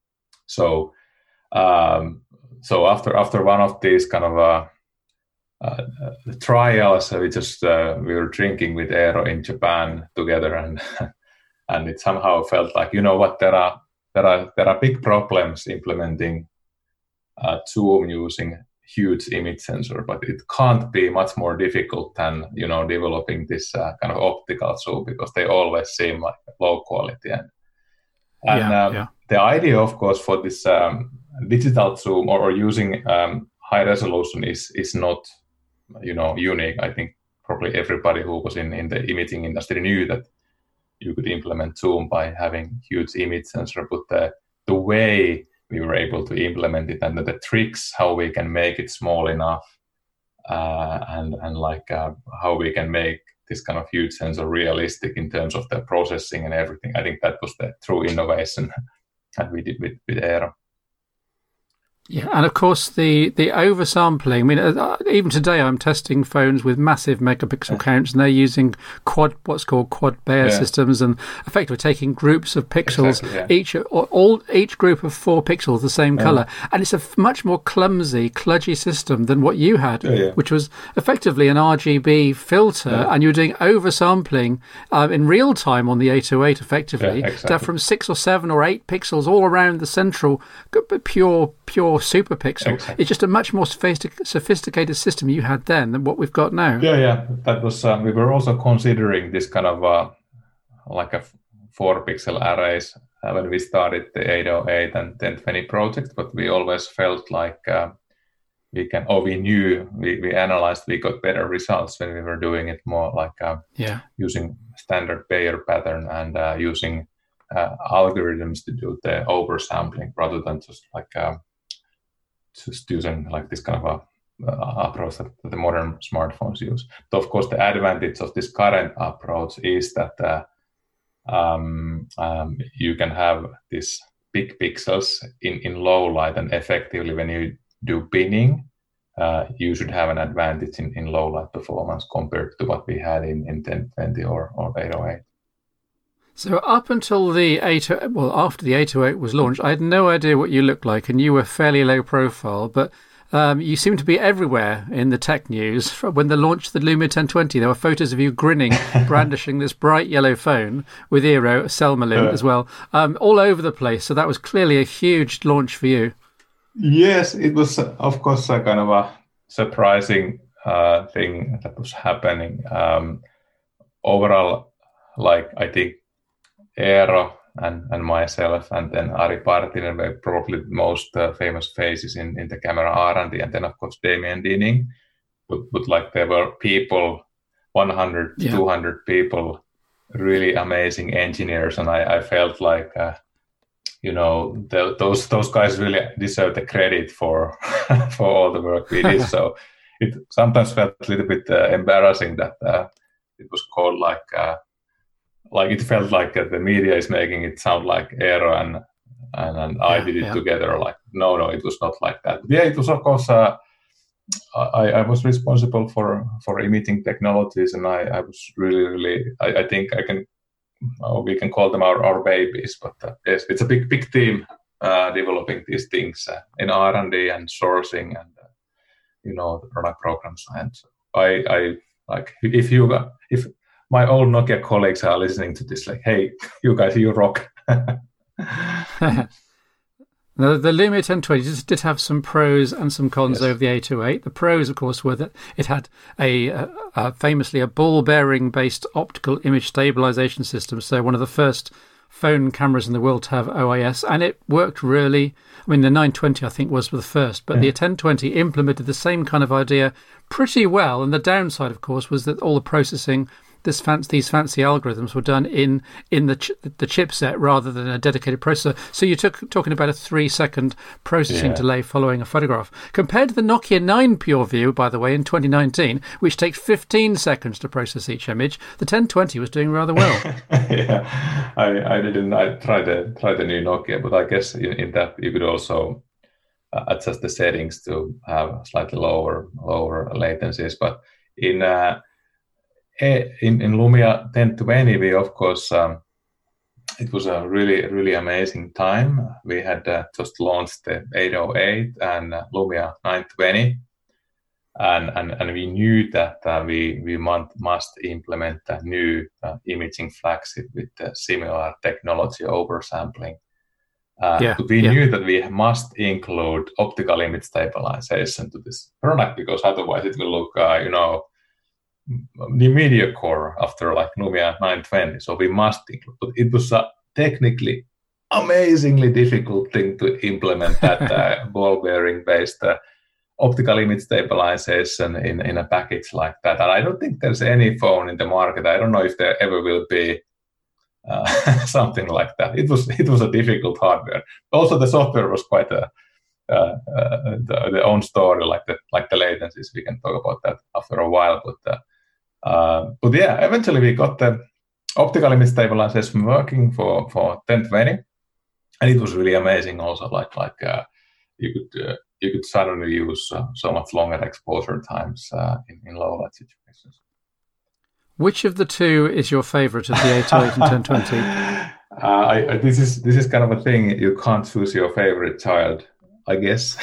So, um, so after after one of these kind of uh, uh, trials, we just uh, we were drinking with Eero in Japan together, and and it somehow felt like, you know what, there are. There are there are big problems implementing uh, zoom using huge image sensor, but it can't be much more difficult than you know developing this uh, kind of optical zoom, because they always seem like low quality. And and yeah, um, yeah. the idea, of course, for this um, digital zoom or, or using um, high resolution is is not you know unique. I think probably everybody who was in in the imaging industry knew that you could implement zoom by having huge image sensor, but the, the way we were able to implement it and the, the tricks, how we can make it small enough uh, and, and like uh, how we can make this kind of huge sensor realistic in terms of the processing and everything. I think that was the true innovation that we did with, with Eero. Yeah, and of course the, the oversampling. I mean, uh, even today I'm testing phones with massive megapixel yeah. counts, and they're using quad, what's called quad Bayer yeah. systems, and effectively taking groups of pixels, exactly, yeah. each or all each group of four pixels the same yeah. color, and it's a f- much more clumsy, kludgy system than what you had, yeah, yeah. which was effectively an R G B filter, yeah. and you were doing oversampling um, in real time on the eight oh eight, effectively, yeah, exactly. from six or seven or eight pixels all around the central pure pure. super pixel. Exactly. It's just a much more sophistic- sophisticated system you had then than what we've got now. Yeah, yeah. That was. Um, we were also considering this kind of uh, like a four pixel arrays uh, when we started the eight oh eight and ten twenty project, but we always felt like uh, we can, or we knew, we, we analyzed, we got better results when we were doing it more like uh, yeah. using standard Bayer pattern and uh, using uh, algorithms to do the oversampling rather than just like. Uh, just using like this kind of a uh, approach that the modern smartphones use. So of course, the advantage of this current approach is that uh, um, um, you can have these big pixels in, in low light, and effectively when you do binning, uh, you should have an advantage in, in low light performance compared to what we had in, in ten twenty or, or eight oh eight. So up until the eight, well, after the eight oh eight was launched, I had no idea what you looked like, and you were fairly low profile, but um, you seem to be everywhere in the tech news. When they launched the Lumia ten twenty, there were photos of you grinning, brandishing this bright yellow phone with Eero, Selmalin uh, as well, um, all over the place. So that was clearly a huge launch for you. Yes, it was, of course, a kind of a surprising uh, thing that was happening. Um, overall, like, I think Eero and, and myself, and then Ari Partinen were probably the most uh, famous faces in, in the camera R and D, and then of course Damien Dinning. But, but like there were people, one hundred, yeah. two hundred people, really amazing engineers, and I, I felt like, uh, you know, the, those those guys really deserve the credit for for all the work we did. So it sometimes felt a little bit uh, embarrassing that uh, it was called like. Uh, Like it felt like uh, the media is making it sound like Eero and and, and I yeah, did it yeah. together. Like no, no, it was not like that. But yeah, it was of course. Uh, I, I was responsible for, for imaging technologies, and I, I was really, really. I, I think I can. Oh, we can call them our, our babies, but uh, yes, it's a big, big team uh, developing these things uh, in R and D and sourcing and uh, you know the product programs. And I, I like if you if. My old Nokia colleagues are listening to this, like, hey, you guys, you rock. Now, the Lumia ten twenty did have some pros and some cons yes. over the eight oh eight. The pros, of course, were that it had a, a, a famously a ball-bearing-based optical image stabilization system, so one of the first phone cameras in the world to have O I S, and it worked really. I mean, the nine twenty, I think, was the first, but yeah. the ten twenty implemented the same kind of idea pretty well, and the downside, of course, was that all the processing This fancy, these fancy algorithms were done in in the ch- the chipset rather than a dedicated processor. So you took talking about a three second processing yeah. delay following a photograph, compared to the Nokia nine PureView, by the way, in twenty nineteen, which takes fifteen seconds to process each image. The ten twenty was doing rather well. yeah, I, I didn't. I tried the tried the new Nokia, but I guess in, in that you could also uh, adjust the settings to have slightly lower lower latencies. But in uh, In, in Lumia ten twenty, we of course, um, it was a really, really amazing time. We had uh, just launched the eight oh eight and uh, Lumia nine twenty, and, and, and we knew that uh, we, we must, must implement a new uh, imaging flagship with uh, similar technology oversampling. Uh, yeah, we yeah. knew that we must include optical image stabilization to this product, because otherwise it will look, uh, you know, the media core after like Lumia nine twenty, so we must include. But it was a technically amazingly difficult thing to implement that uh, ball-bearing based uh, optical image stabilization in, in a package like that. And I don't think there's any phone in the market. I don't know if there ever will be uh, something like that. It was it was a difficult hardware. Also, the software was quite a uh, uh, the, the own story, like the like the latencies. We can talk about that after a while, but. Uh, Uh, but yeah, eventually we got the optical image stabilization working for, for ten twenty, and it was really amazing. Also, like like uh, you could uh, you could suddenly use uh, so much longer exposure times uh, in, in low light situations. Which of the two is your favorite of the eight oh eight and ten twenty? Uh, I, I, this is this is kind of a thing. You can't choose your favorite child, I guess.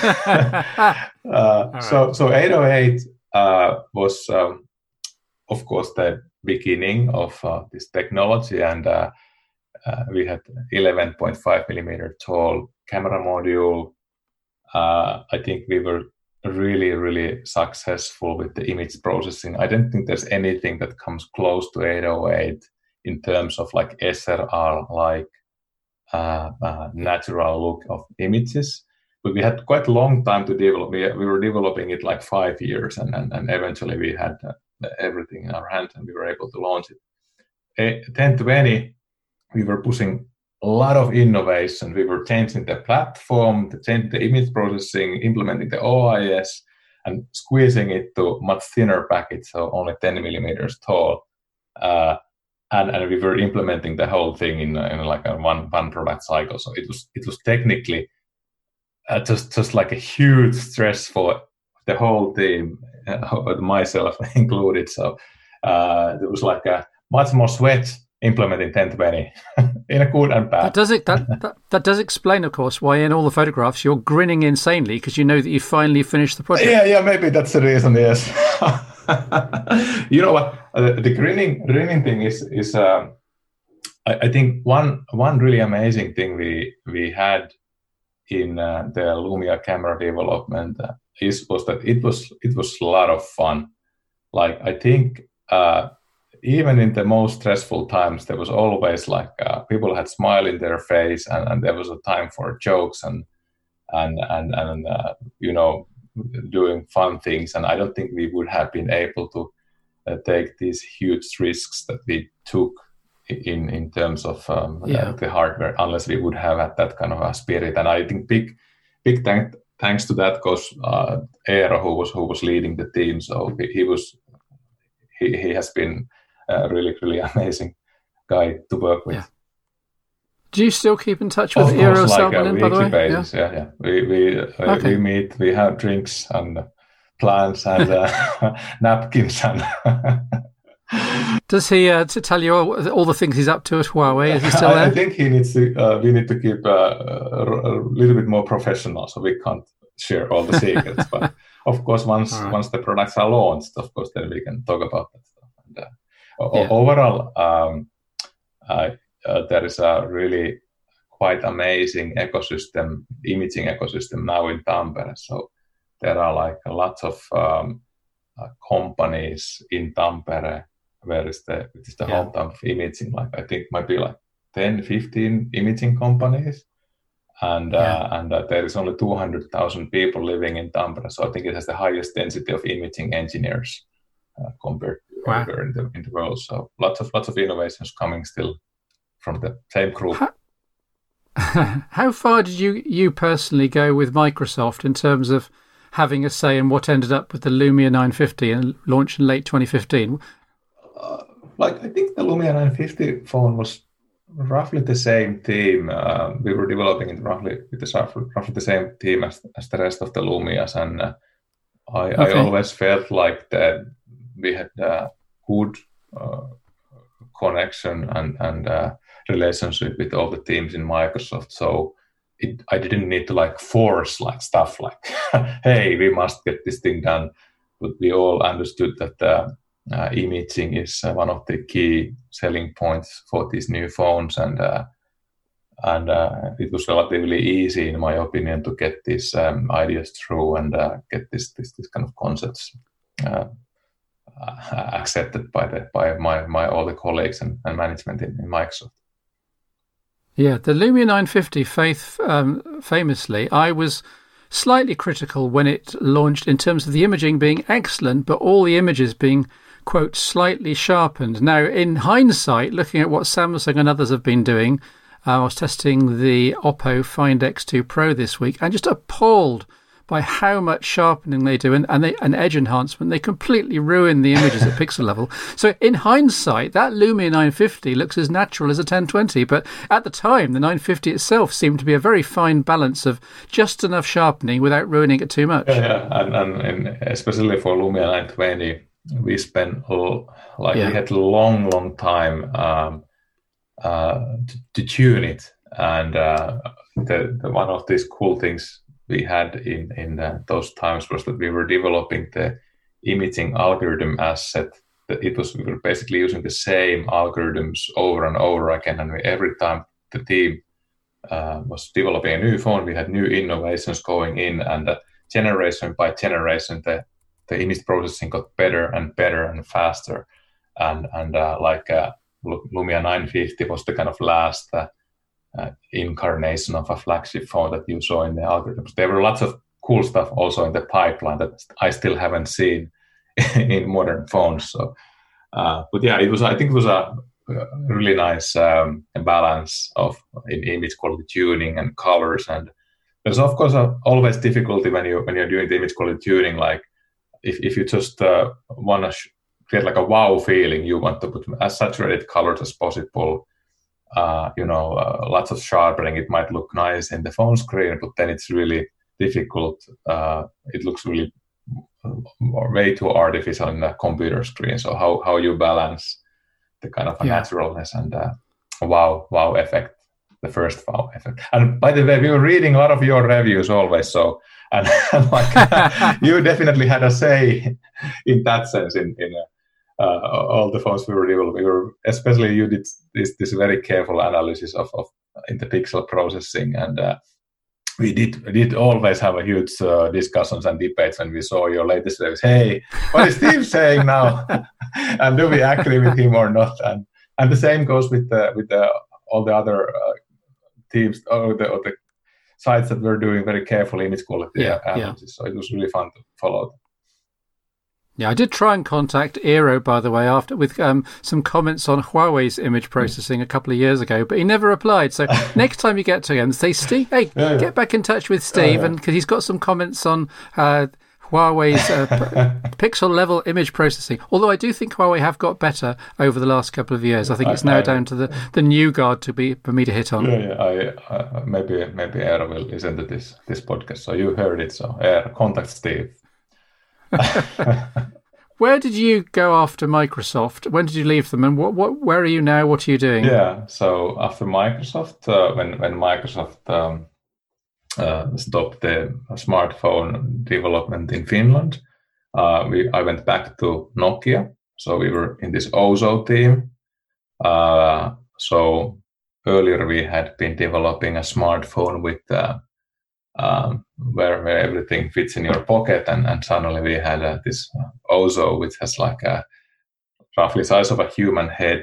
uh, right. So so eight oh eight uh, was. Um, Of course, the beginning of uh, this technology, and uh, uh, we had eleven point five millimeter tall camera module. Uh, I think we were really, really successful with the image processing. I don't think there's anything that comes close to eight oh eight in terms of like S R R-like uh, uh, natural look of images. But we had quite a long time to develop. We, we were developing it like five years, and, and, and eventually we had uh, everything in our hand, and we were able to launch it. ten twenty, we were pushing a lot of innovation. We were changing the platform, changing the image processing, implementing the O I S, and squeezing it to much thinner package, so only ten millimeters tall. Uh, and, and we were implementing the whole thing in, in like a one, one product cycle. So it was it was technically uh, just just like a huge stress for the whole team, uh, myself included. So uh, there was like a much more sweat implementing ten twenty in a good and bad. That does it. That, that that does explain, of course, why in all the photographs you're grinning insanely because you know that you finally finished the project. Yeah, yeah, maybe that's the reason. Yes. You know what? Uh, the grinning, grinning thing is is. Um, I, I think one one really amazing thing we we had in uh, the Lumia camera development uh, is was that it was it was a lot of fun. Like I think. Uh, Even in the most stressful times, there was always like uh, people had smile in their face, and, and there was a time for jokes and and and and uh, you know, doing fun things. And I don't think we would have been able to uh, take these huge risks that we took in in terms of um, yeah. uh, the hardware unless we would have had that kind of a spirit. And I think big big thank, thanks to that goes uh, Eero, who was who was leading the team. So he, he was he he has been a really, really amazing guy to work with. Yeah. Do you still keep in touch with Eero Salminen, like by the way? Basis, yeah, yeah. yeah. We we uh, okay. we meet, we have drinks and plants and uh, napkins. And Does he uh, to tell you all, all the things he's up to at Huawei? Is he still there? I, I think he needs to. Uh, we need to keep uh, a, a little bit more professional, so we can't share all the secrets. But of course, once right. once the products are launched, of course, then we can talk about that stuff. And, uh, Yeah. Overall, um, uh, uh, there is a really quite amazing ecosystem, imaging ecosystem now in Tampere. So there are like lots of um, uh, companies in Tampere where is the, it is the yeah. hometown of imaging. Like I think might be like ten, fifteen imaging companies. And yeah. uh, and uh, there is only two hundred thousand people living in Tampere. So I think it has the highest density of imaging engineers uh, compared to wow. in the in the world. So lots of lots of innovations coming still from the same group. How, how far did you you personally go with Microsoft in terms of having a say in what ended up with the Lumia nine fifty and launched in late twenty fifteen? Uh, like I think the Lumia nine fifty phone was roughly the same team. Uh, we were developing it roughly with the roughly, roughly the same team as as the rest of the Lumias, and uh, I, okay. I always felt like that we had a good uh, connection and and uh, relationship with all the teams in Microsoft. So it, I didn't need to like force like stuff like, hey, we must get this thing done. But we all understood that uh, uh, imaging is uh, one of the key selling points for these new phones, and uh, and uh, it was relatively easy, in my opinion, to get these um, ideas through and uh, get this this this kind of concepts uh, accepted by the by my my all the colleagues and, and management in, in Microsoft. Yeah, the Lumia nine fifty, faith, um, famously, I was slightly critical when it launched in terms of the imaging being excellent, but all the images being, quote, slightly sharpened. Now, in hindsight, looking at what Samsung and others have been doing, uh, I was testing the Oppo Find X two Pro this week and just appalled by how much sharpening they do and, and, they, and edge enhancement. They completely ruin the images at pixel level. So in hindsight, that Lumia nine fifty looks as natural as a ten twenty, but at the time, the nine fifty itself seemed to be a very fine balance of just enough sharpening without ruining it too much. Yeah, yeah. And, and, and especially for Lumia nine twenty, we spent, like, yeah. we had a long, long time um, uh, to, to tune it. And uh, the, the one of these cool things we had in, in uh, those times was that we were developing the imaging algorithm asset. That it was we were basically using the same algorithms over and over again, and we, every time the team uh, was developing a new phone, we had new innovations going in, and uh, generation by generation, the the image processing got better and better and faster, and and uh, like uh, Lumia nine fifty was the kind of last. Uh, Uh, incarnation of a flagship phone that you saw in the algorithms. There were lots of cool stuff also in the pipeline that I still haven't seen in modern phones. So, uh, but yeah, it was. I think it was a, a really nice um, balance of in image quality tuning and colors. And there's of course a, always difficulty when you when you're doing the image quality tuning. Like if if you just uh, want to sh- get like a wow feeling, you want to put as saturated colors as possible. Uh, you know, uh, lots of sharpening. It might look nice in the phone screen, but then it's really difficult. Uh, it looks really way too artificial in the computer screen. So how, how you balance the kind of a Yeah. naturalness and uh, wow, wow effect, the first wow effect. And by the way, we were reading a lot of your reviews always, so and, and like you definitely had a say in that sense in in uh, uh, all the phones we were developing. We were, especially you did this this very careful analysis of of in the pixel processing, and uh, we did we did always have a huge uh, discussions and debates when we saw your latest reviews. Hey, what is Steve saying now? And do we agree with him or not? And and the same goes with the with the all the other uh, teams or the, or the sites that were doing very carefully image quality Yeah, analysis. yeah. So it was really fun to follow. Yeah, I did try and contact Eero, by the way, after with um, some comments on Huawei's image processing a couple of years ago, but he never replied. So next time you get to him, say, Steve, hey, Yeah, yeah. get back in touch with Steve, Yeah, yeah. and because he's got some comments on uh, Huawei's uh, p- pixel level image processing. Although I do think Huawei have got better over the last couple of years. I think I- it's now I- down to the, the new guard to be for me to hit on. Yeah, yeah. I, uh, maybe maybe Eero will listen to this this podcast. So you heard it. So Eero, contact Steve. Where did you go after Microsoft? When did you leave them, and what, what where are you now? What are you doing? Yeah. So after Microsoft, uh, when when Microsoft um, uh, stopped the smartphone development in Finland, uh, we I went back to Nokia. So we were in this Ozo team. Uh, so earlier we had been developing a smartphone with uh, um, where where everything fits in your pocket, and, and suddenly we had uh, this uh, Ozo, which has like a roughly size of a human head,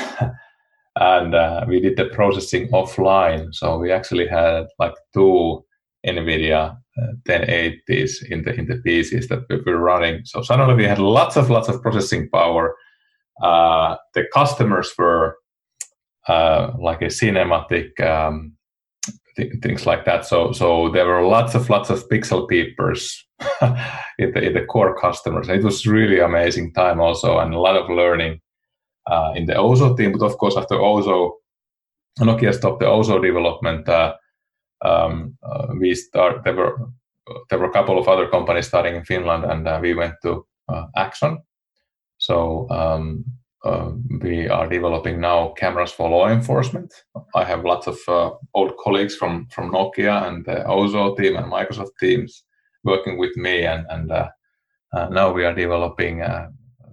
and uh, we did the processing offline. So we actually had like two NVIDIA uh, ten eighties in the in the P Cs that we were running. So suddenly we had lots of lots of processing power. Uh, the customers were uh, like a cinematic. Um, things like that. So so there were lots of lots of pixel peepers in, the, in the core customers. It was really amazing time also, and a lot of learning uh, in the Ozo team. But of course, after Ozo, Nokia stopped the Ozo development. Uh, um, uh, we start. There were there were a couple of other companies starting in Finland, and uh, we went to uh, Axon. So um, Uh, we are developing now cameras for law enforcement. I have lots of uh, old colleagues from, from Nokia and the Ozo team and Microsoft teams working with me, and, and uh, uh, now we are developing uh,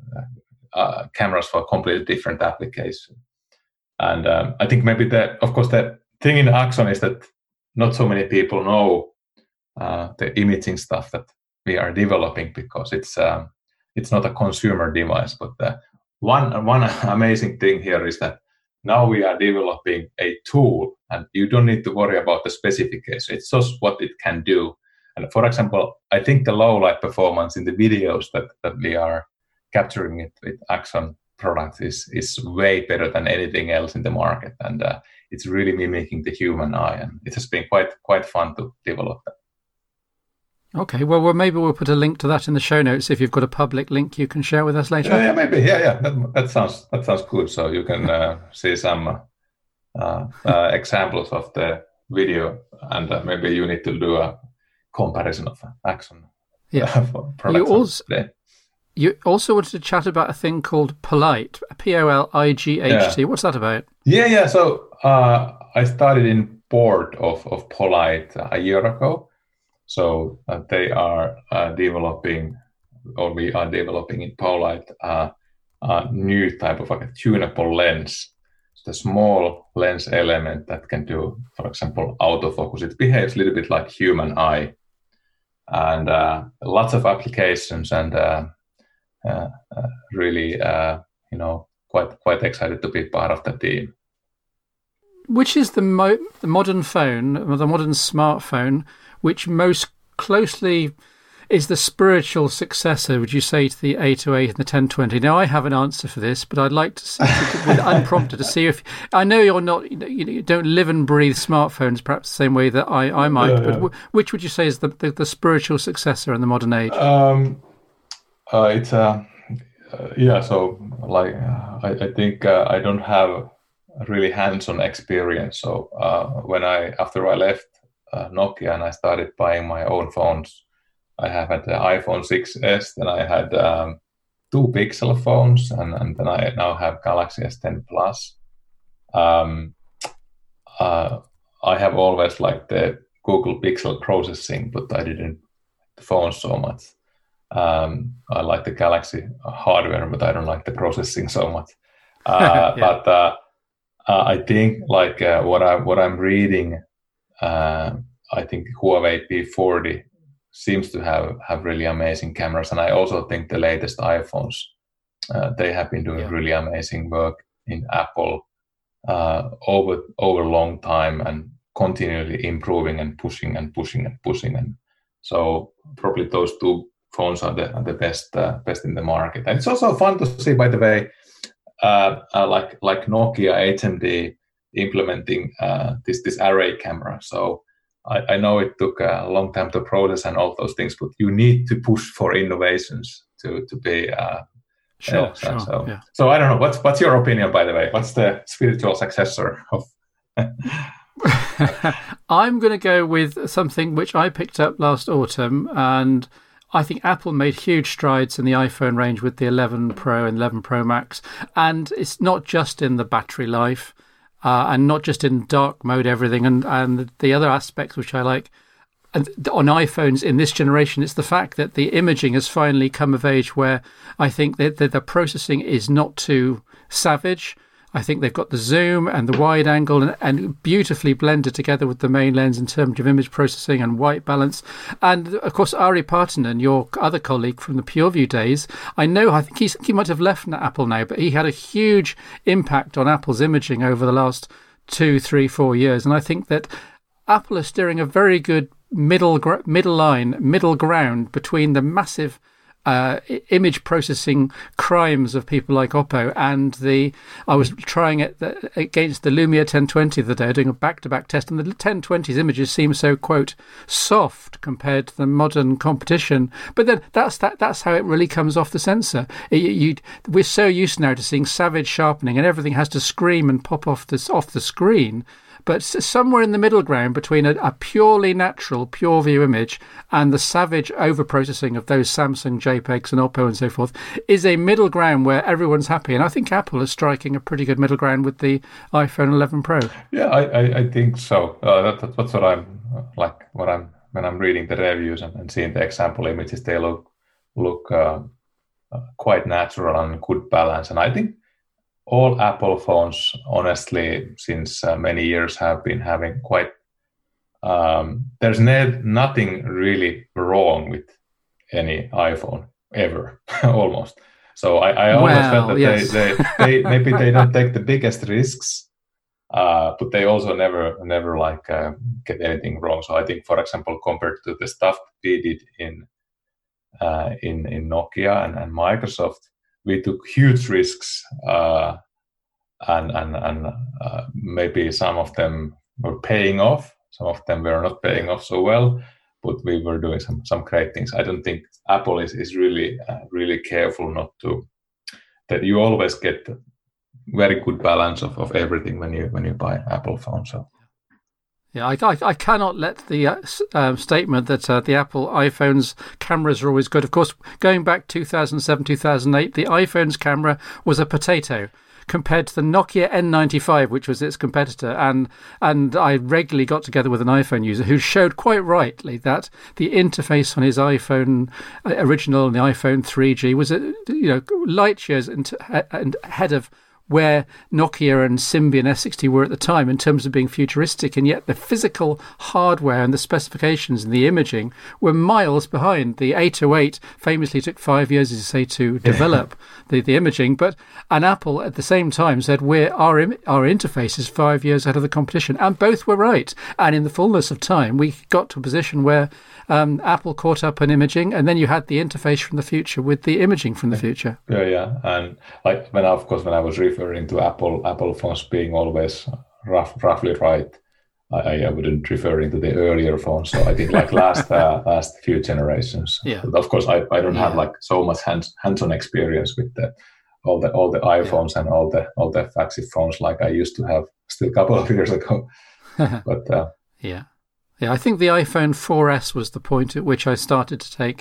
uh, cameras for completely different applications. And um, I think maybe the, of course, the thing in Axon is that not so many people know uh, the imaging stuff that we are developing, because it's um, it's not a consumer device, but the One one amazing thing here is that now we are developing a tool, and you don't need to worry about the specification. It's just what it can do. And for example, I think the low light performance in the videos that, that we are capturing it with Axon products is is way better than anything else in the market, and uh, it's really mimicking the human eye, and it has been quite quite fun to develop that. Okay, well, well, maybe we'll put a link to that in the show notes if you've got a public link you can share with us later. Yeah, yeah maybe. Yeah, yeah. That, that sounds that sounds good. So you can uh, see some uh, uh, examples of the video, and uh, maybe you need to do a comparison of Axon. Yeah. For products you also today. you also wanted to chat about a thing called Polite, P O L I G H T. Yeah. What's that about? Yeah, yeah. So uh, I started in board of of Polite a year ago. So uh, they are uh, developing, or we are developing in Polite, uh, a new type of like a tunable lens. It's a small lens element that can do, for example, autofocus. It behaves a little bit like human eye, and uh, lots of applications, and uh, uh, uh, really, uh, you know, quite quite excited to be part of the team. Which is the, mo- the modern phone, the modern smartphone, which most closely is the spiritual successor, would you say, to the A two eight and the ten twenty? Now, I have an answer for this, but I'd like to see, with unprompted, to see if... I know you're not, you, know, you don't live and breathe smartphones perhaps the same way that I, I might, Yeah, but yeah. w- which would you say is the, the, the spiritual successor in the modern age? Um, uh, it's uh, uh, yeah. So like, uh, I, I think uh, I don't have a really hands-on experience. So uh, when I after I left uh, Nokia and I started buying my own phones, I have had the iPhone six S, then I had um, two pixel phones, and, and then I now have Galaxy S ten Plus. Um, uh, I have always liked the Google Pixel processing, but I didn't like the phone so much. Um, I like the Galaxy hardware, but I don't like the processing so much. Uh, yeah. But uh, uh, I think like uh, what I what I'm reading, uh, I think Huawei P forty seems to have, have really amazing cameras, and I also think the latest iPhones uh, they have been doing yeah. really amazing work in Apple uh, over over a long time and continually improving and pushing and pushing and pushing, and so probably those two phones are the are the best uh, best in the market. And it's also fun to see, by the way, uh, uh, like like Nokia H M D implementing uh, this this array camera. So I, I know it took a long time to process and all those things, but you need to push for innovations to to be. Uh, Sure, uh, sure. So, yeah. so I don't know. What's what's your opinion, by the way? What's the spiritual successor of? I'm going to go with something which I picked up last autumn, and I think Apple made huge strides in the iPhone range with the eleven Pro and eleven Pro Max. And it's not just in the battery life, uh, and not just in dark mode everything, and and the other aspects which I like. And on iPhones in this generation, it's the fact that the imaging has finally come of age where I think that the, the processing is not too savage. I think they've got the zoom and the wide angle and, and beautifully blended together with the main lens in terms of image processing and white balance. And of course, Ari Partinen, your other colleague from the PureView days, I know, I think he's, he might have left Apple now, but he had a huge impact on Apple's imaging over the last two, three, four years. And I think that Apple is steering a very good middle middle line, middle ground between the massive uh, image processing crimes of people like Oppo and the. I was trying it against the Lumia ten twenty the other day, doing a back-to-back test, and the ten twenty's images seem so, quote, soft compared to the modern competition. But then that's that. That's how it really comes off the sensor. It, you, we're so used now to seeing savage sharpening, and everything has to scream and pop off this off the screen. But somewhere in the middle ground between a, a purely natural, pure view image and the savage overprocessing of those Samsung JPEGs and Oppo and so forth is a middle ground where everyone's happy. And I think Apple is striking a pretty good middle ground with the iPhone eleven Pro. Yeah, I, I, I think so. Uh, that, that's what I'm like when I'm when I'm reading the reviews and, and seeing the example images. They look look uh, uh, quite natural and good balance. And I think all Apple phones, honestly, since uh, many years have been having quite, um, there's ne- nothing really wrong with any iPhone ever, almost. So I, I always well, felt that yes. they, they, they maybe they don't take the biggest risks, uh, but they also never, never like uh, get anything wrong. So I think, for example, compared to the stuff we did in, uh, in, in Nokia and, and Microsoft, we took huge risks, uh, and and and uh, maybe some of them were paying off. Some of them were not paying off so well, but we were doing some some great things. I don't think Apple is is really uh, really careful not to that you always get very good balance of, of everything when you when you buy Apple phone. So. Yeah, I, I, I cannot let the uh, um, statement that uh, the Apple iPhone's cameras are always good. Of course, going back two thousand seven, two thousand eight, the iPhone's camera was a potato compared to the Nokia N ninety-five, which was its competitor. And and I regularly got together with an iPhone user who showed quite rightly that the interface on his iPhone uh, original and the iPhone three G was, uh, you know, light years into, uh, ahead of where Nokia and Symbian S sixty were at the time in terms of being futuristic, and yet the physical hardware and the specifications and the imaging were miles behind. The eight oh eight famously took five years, as you say, to develop the, the imaging, but and Apple at the same time said we're our our interface is five years ahead of the competition, and both were right. And in the fullness of time, we got to a position where um, Apple caught up on imaging, and then you had the interface from the future with the imaging from the future. Yeah, yeah, and like when I, of course when I was referring to Apple Apple phones being always rough, roughly right, I, I wouldn't referring to the earlier phones. So I think like last uh, last few generations. Yeah. But of course, I, I don't yeah. have like so much hands hands-on experience with the all the all the iPhones yeah. and all the all the flagship phones like I used to have still a couple of years ago. But uh, yeah, yeah, I think the iPhone four S was the point at which I started to take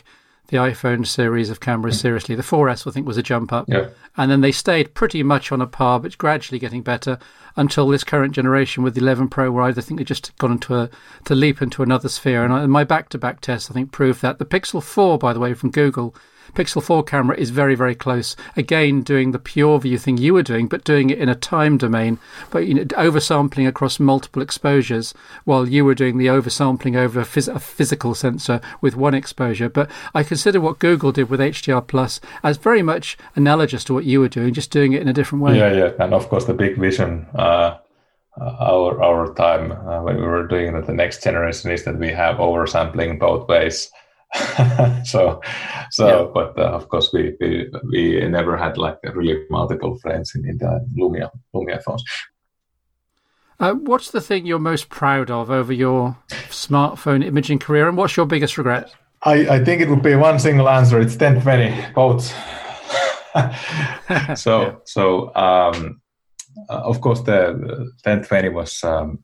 the iPhone series of cameras seriously. The four S, I think, was a jump up. Yeah. And then they stayed pretty much on a par, but gradually getting better until this current generation with the eleven Pro, where I think they've just gone into a, to leap into another sphere. And, I, and my back-to-back tests, I think, proved that. The Pixel four, by the way, from Google, Pixel four camera is very, very close. Again, doing the pure view thing you were doing, but doing it in a time domain, but you know, oversampling across multiple exposures, while you were doing the oversampling over a, phys- a physical sensor with one exposure. But I consider what Google did with H D R Plus as very much analogous to what you were doing, just doing it in a different way. Yeah, yeah, and of course the big vision, uh, our our time uh, when we were doing it, the next generation is that we have oversampling both ways. so so yeah. But uh, of course we, we we never had like really multiple frames in, in the Lumia Lumia phones. Uh, what's the thing you're most proud of over your smartphone imaging career, and what's your biggest regret? I, I think it would be one single answer. It's ten twenty both. so yeah. so um, uh, of course the ten twenty was um,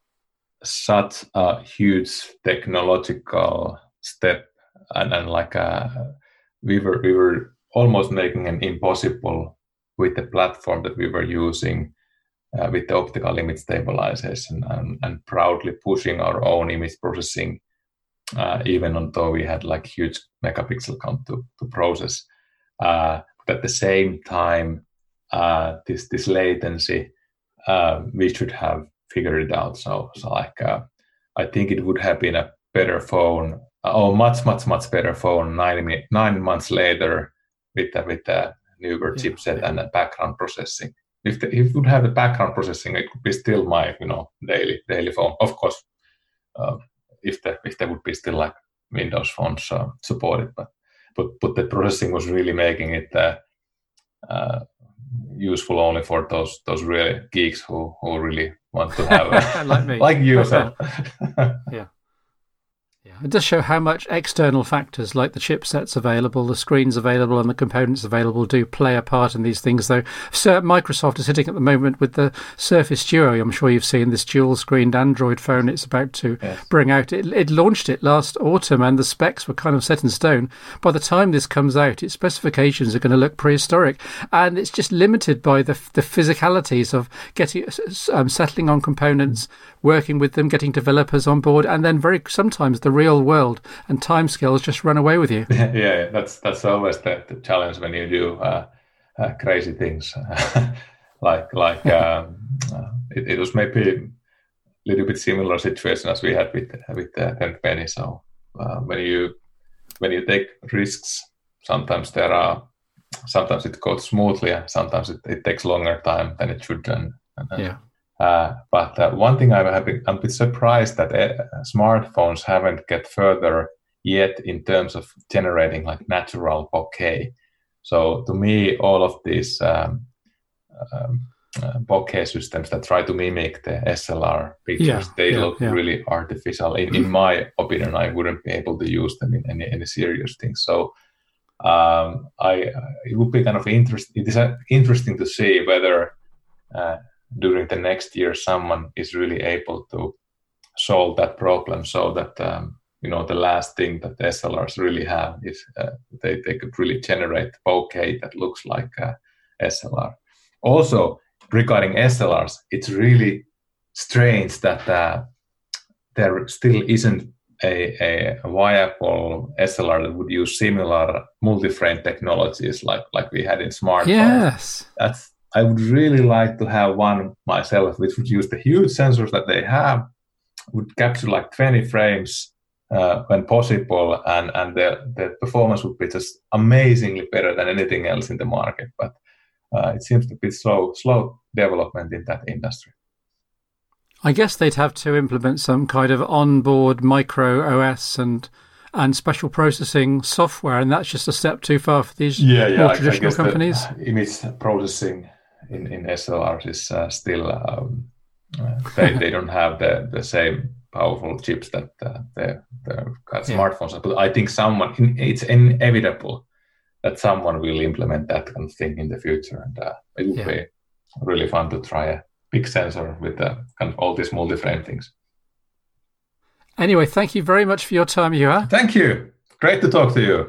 such a huge technological step, and, and like uh, we were we were almost making an impossible with the platform that we were using uh, with the optical image stabilization, and, and proudly pushing our own image processing, uh, even though we had like huge megapixel count to, to process. Uh, but at the same time, uh, this this latency, uh, we should have figured it out. So so like uh, I think it would have been a better phone. Oh, much, much, much better phone nine, nine months later with the, with the newer yeah, chipset yeah. and the background processing. If, the, if it would have the background processing, it could be still my, you know, daily daily phone. Of course, uh, if the if there would be still like Windows phones uh, supported, but but but the processing was really making it uh, uh, useful only for those those really geeks who who really want to have like me, like you. So. yeah. It does show how much external factors like the chipsets available, the screens available and the components available do play a part in these things, though. So Microsoft is hitting at the moment with the Surface Duo. I'm sure you've seen this dual-screened Android phone it's about to yes. bring out. It, it launched it last autumn and the specs were kind of set in stone. By the time this comes out, its specifications are going to look prehistoric, and it's just limited by the the physicalities of getting um, settling on components, working with them, getting developers on board, and then very sometimes the real world and timescales just run away with you. Yeah, that's that's always the, the challenge when you do uh, uh, crazy things. like like um, uh, it, it was maybe a little bit similar situation as we had with with the ten twenty. So uh, when you when you take risks, sometimes there are sometimes it goes smoothly, and sometimes it, it takes longer time than it should. And, and yeah. Uh, but uh, one thing I'm, having, I'm a bit surprised that uh, smartphones haven't get further yet in terms of generating like natural bokeh. So to me, all of these um, um, uh, bokeh systems that try to mimic the S L R pictures, yeah, they yeah, look yeah. really artificial. In, in my opinion, I wouldn't be able to use them in any, any serious things. So um, I it would be kind of interesting. It is uh, interesting to see whether uh, during the next year someone is really able to solve that problem, so that um, you know the last thing that S L Rs really have is uh, they, they could really generate bokeh that looks like uh, S L R. Also, regarding S L Rs, it's really strange that uh, there still isn't a, a viable S L R that would use similar multi-frame technologies like like we had in smartphones. Yes, that's I would really like to have one myself, which would use the huge sensors that they have, would capture like twenty frames uh, when possible, and, and the, the performance would be just amazingly better than anything else in the market. But uh, it seems to be slow, slow development in that industry. I guess they'd have to implement some kind of onboard micro O S and and special processing software, and that's just a step too far for these yeah, yeah, more I, traditional I companies. Image processing in, in S L Rs is uh, still um, uh, they they don't have the, the same powerful chips that uh, the, the smartphones have. But I think someone it's inevitable that someone will implement that kind of thing in the future, and uh, it would yeah. be really fun to try a big sensor with uh, kind of all these multi-frame things. Anyway, thank you very much for your time, Juha. Thank you. Great to talk to you.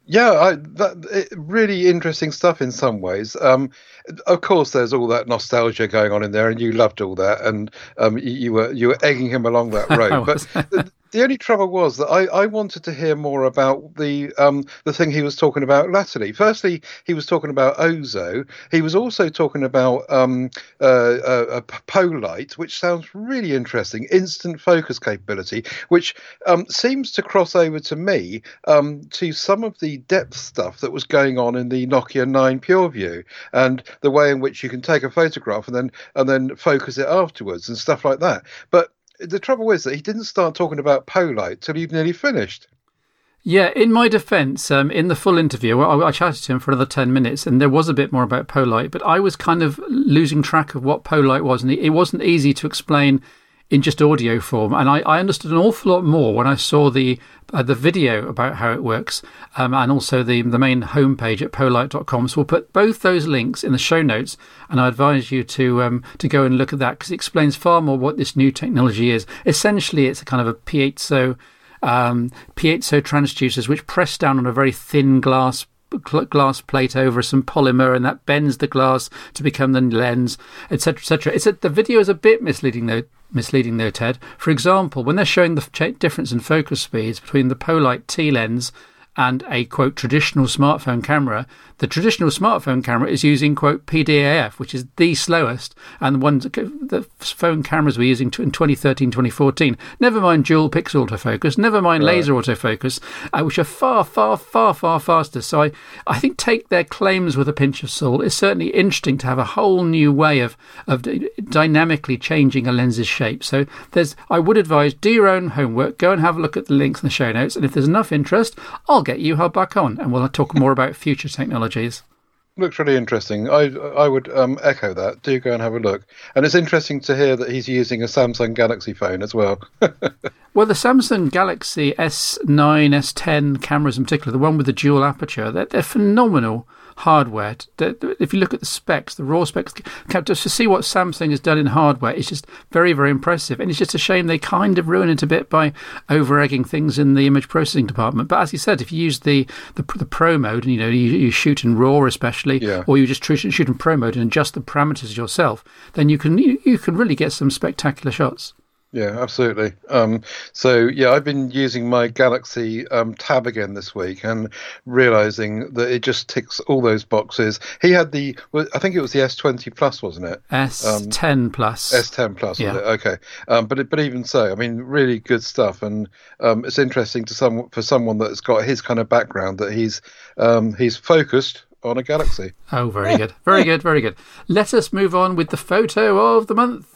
Yeah, I, that it, really interesting stuff in some ways. Um, of course, there's all that nostalgia going on in there, and you loved all that, and um, you, you were you were egging him along that road. But the, the only trouble was that I, I wanted to hear more about the um, the thing he was talking about latterly. Firstly, he was talking about Ozo. He was also talking about um, uh, uh, Polite, which sounds really interesting. Instant focus capability, which um, seems to cross over to me um, to some of the depth stuff that was going on in the Nokia nine PureView, and the way in which you can take a photograph and then and then focus it afterwards and stuff like that. But the trouble is that he didn't start talking about Polite till you've nearly finished. Yeah, in my defence, um, in the full interview, I, I chatted to him for another ten minutes, and there was a bit more about Polite, but I was kind of losing track of what Polite was, and it, it wasn't easy to explain in just audio form. And I, I understood an awful lot more when I saw the uh, the video about how it works, um, and also the the main homepage at polite dot com. So we'll put both those links in the show notes, and I advise you to um, to go and look at that, because it explains far more what this new technology is. Essentially, it's a kind of a piezo um, piezo transducers which press down on a very thin glass glass plate over some polymer, and that bends the glass to become the lens, etc, etc. It's a, the video is a bit misleading though misleading though Ted. For example, when they're showing the difference in focus speeds between the Polite T lens and a, quote, traditional smartphone camera, the traditional smartphone camera is using, quote, P D A F, which is the slowest, and the ones the phone cameras were using in twenty thirteen, twenty fourteen, never mind dual pixel autofocus, never mind right. laser autofocus, uh, which are far, far, far, far faster. So I, I think take their claims with a pinch of salt. It's certainly interesting to have a whole new way of, of dynamically changing a lens's shape. So there's, I would advise, do your own homework, go and have a look at the links in the show notes, and if there's enough interest, I'll get you held back on, and we'll talk more about future technologies. Looks really interesting. I I would um, echo that. Do go and have a look. And it's interesting to hear that he's using a Samsung Galaxy phone as well. Well, the Samsung Galaxy S nine, S ten cameras in particular, the one with the dual aperture, they're, they're phenomenal hardware. If you look at the specs, the raw specs, just to see what Samsung has done in hardware, it's just very, very impressive. And it's just a shame they kind of ruin it a bit by over-egging things in the image processing department. But as you said, if you use the the, the pro mode, and you know you, you shoot in RAW especially, yeah. or you just shoot in pro mode and adjust the parameters yourself, then you can you, you can really get some spectacular shots. Yeah, absolutely. Um, so, yeah, I've been using my Galaxy um, Tab again this week and realising that it just ticks all those boxes. He had the, I think it was the S twenty Plus, wasn't it? S ten um, Plus. S ten Plus, yeah. was it? Okay. Um, but but even so, I mean, really good stuff. And um, it's interesting to some for someone that's got his kind of background that he's um, he's focused on a Galaxy. Oh, very good. Very good. Very good. Let us move on with the photo of the month.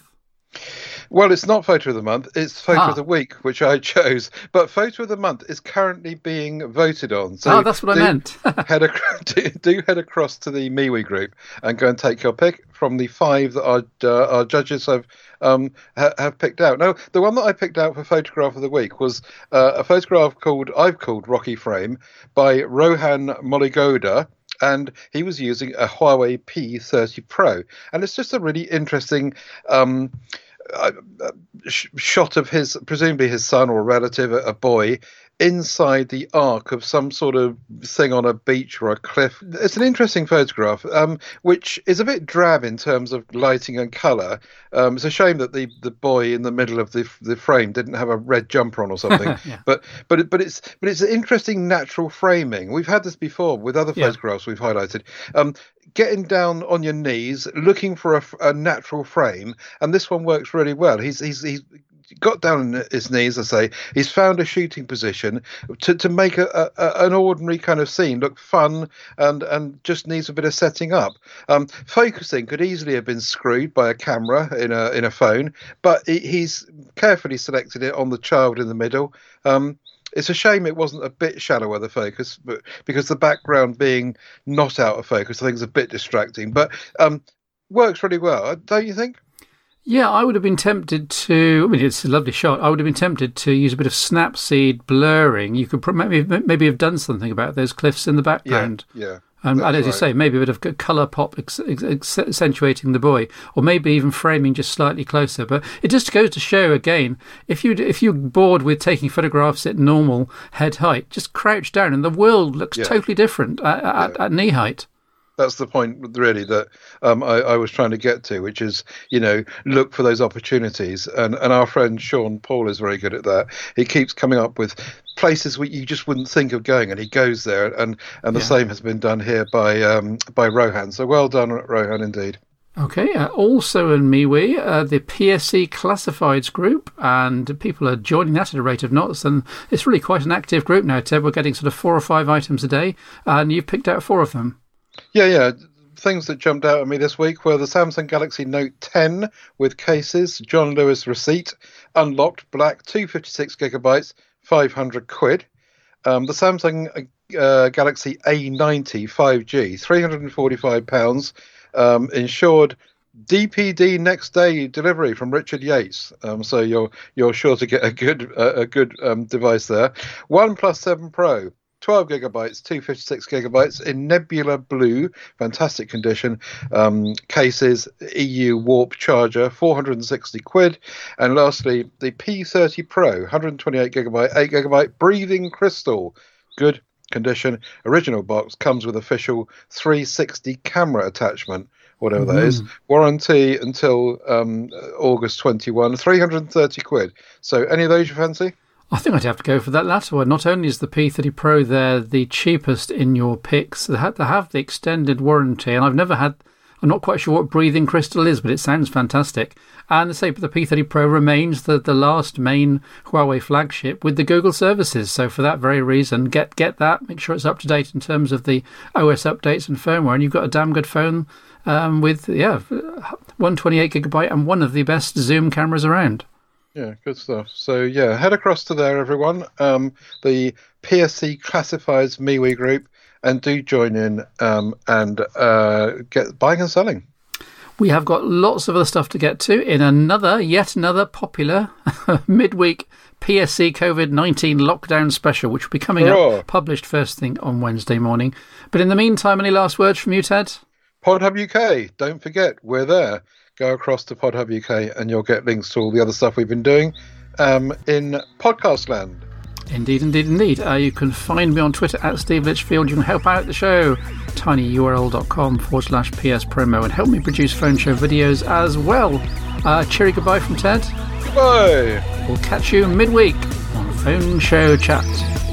Well, it's not Photo of the Month, it's Photo ah. of the Week, which I chose. But Photo of the Month is currently being voted on. So oh, that's what do, I meant. head ac- do, do head across to the MeWe group and go and take your pick from the five that our, uh, our judges have um, ha- have picked out. Now, the one that I picked out for Photograph of the Week was uh, a photograph called, I've called Rocky Frame, by Rohan Moligoda. And he was using a Huawei P thirty Pro. And it's just a really interesting um, uh, sh- shot of his, presumably his son or relative, a, a boy, inside the arc of some sort of thing on a beach or a cliff. It's an interesting photograph, um, which is a bit drab in terms of lighting and colour. Um, it's a shame that the, the boy in the middle of the the frame didn't have a red jumper on or something. yeah. But but but it's but it's an interesting natural framing. We've had this before with other yeah. photographs we've highlighted. Um, getting down on your knees, looking for a, a natural frame, and this one works really well. He's he's he's got down on his knees, I say. He's found a shooting position to, to make a, a, an ordinary kind of scene look fun and, and just needs a bit of setting up. Um, focusing could easily have been screwed by a camera in a in a phone, but he, he's carefully selected it on the child in the middle. Um, It's a shame it wasn't a bit shallower, the focus, but because the background being not out of focus, I think is a bit distracting. But um, works really well, don't you think? Yeah, I would have been tempted to, I mean, it's a lovely shot. I would have been tempted to use a bit of Snapseed blurring. You could maybe maybe have done something about those cliffs in the background. Yeah, yeah. Um, and as right. you say, maybe a bit of colour pop ex- ex- accentuating the buoy, or maybe even framing just slightly closer. But it just goes to show, again, if, you, if you're bored with taking photographs at normal head height, just crouch down and the world looks yeah. totally different at, at, yeah. at knee height. That's the point, really, that um, I, I was trying to get to, which is, you know, look for those opportunities. And, and our friend Sean Paul is very good at that. He keeps coming up with places where you just wouldn't think of going, and he goes there. And, and the yeah. same has been done here by um, by Rohan. So well done, Rohan, indeed. Okay, uh, also in MeWe, uh, the P S C Classifieds group, and people are joining that at a rate of knots, and it's really quite an active group now, Ted. We're getting sort of four or five items a day, and you've picked out four of them. Yeah, yeah. Things that jumped out at me this week were the Samsung Galaxy Note ten with cases, John Lewis receipt, unlocked, black, two hundred fifty-six gigabytes, five hundred quid. Um, the Samsung uh, Galaxy A ninety five G, three hundred forty-five pounds, um, insured D P D next day delivery from Richard Yates. Um, so you're you're sure to get a good uh, a good um, device there. OnePlus seven Pro. twelve gigabytes, two hundred fifty-six gigabytes in Nebula Blue, fantastic condition. Um, cases, E U Warp charger, four hundred sixty quid. And lastly, the P thirty Pro, one hundred twenty-eight gigabyte, eight gigabyte breathing crystal, good condition. Original box, comes with official three sixty camera attachment, whatever that mm. is. Warranty until um, August twenty-first, three hundred thirty quid. So any of those you fancy? I think I'd have to go for that latter one. Not only is the P thirty Pro there the cheapest in your picks, they have, they have the extended warranty, and I've never had, I'm not quite sure what breathing crystal is, but it sounds fantastic. And the say, but the P thirty Pro remains the, the last main Huawei flagship with the Google services. So for that very reason, get get that, make sure it's up to date in terms of the O S updates and firmware, and you've got a damn good phone um, with, yeah, one twenty-eight gigabyte and one of the best zoom cameras around. Yeah, good stuff. So, yeah, head across to there, everyone. Um, the P S C Classifieds MeWe group, and do join in um, and uh, get buying and selling. We have got lots of other stuff to get to in another, yet another popular midweek P S C COVID nineteen lockdown special, which will be coming Hurrah. up, published first thing on Wednesday morning. But in the meantime, any last words from you, Ted? PodHub U K, don't forget, we're there. Go across to PodHub U K and you'll get links to all the other stuff we've been doing um, in podcast land. Indeed, indeed, indeed. Uh, you can find me on Twitter at Steve Litchfield. You can help out the show, tinyurl.com forward slash PS promo, and help me produce phone show videos as well. Uh, cheery goodbye from Ted. Bye. We'll catch you midweek on Phone Show Chat.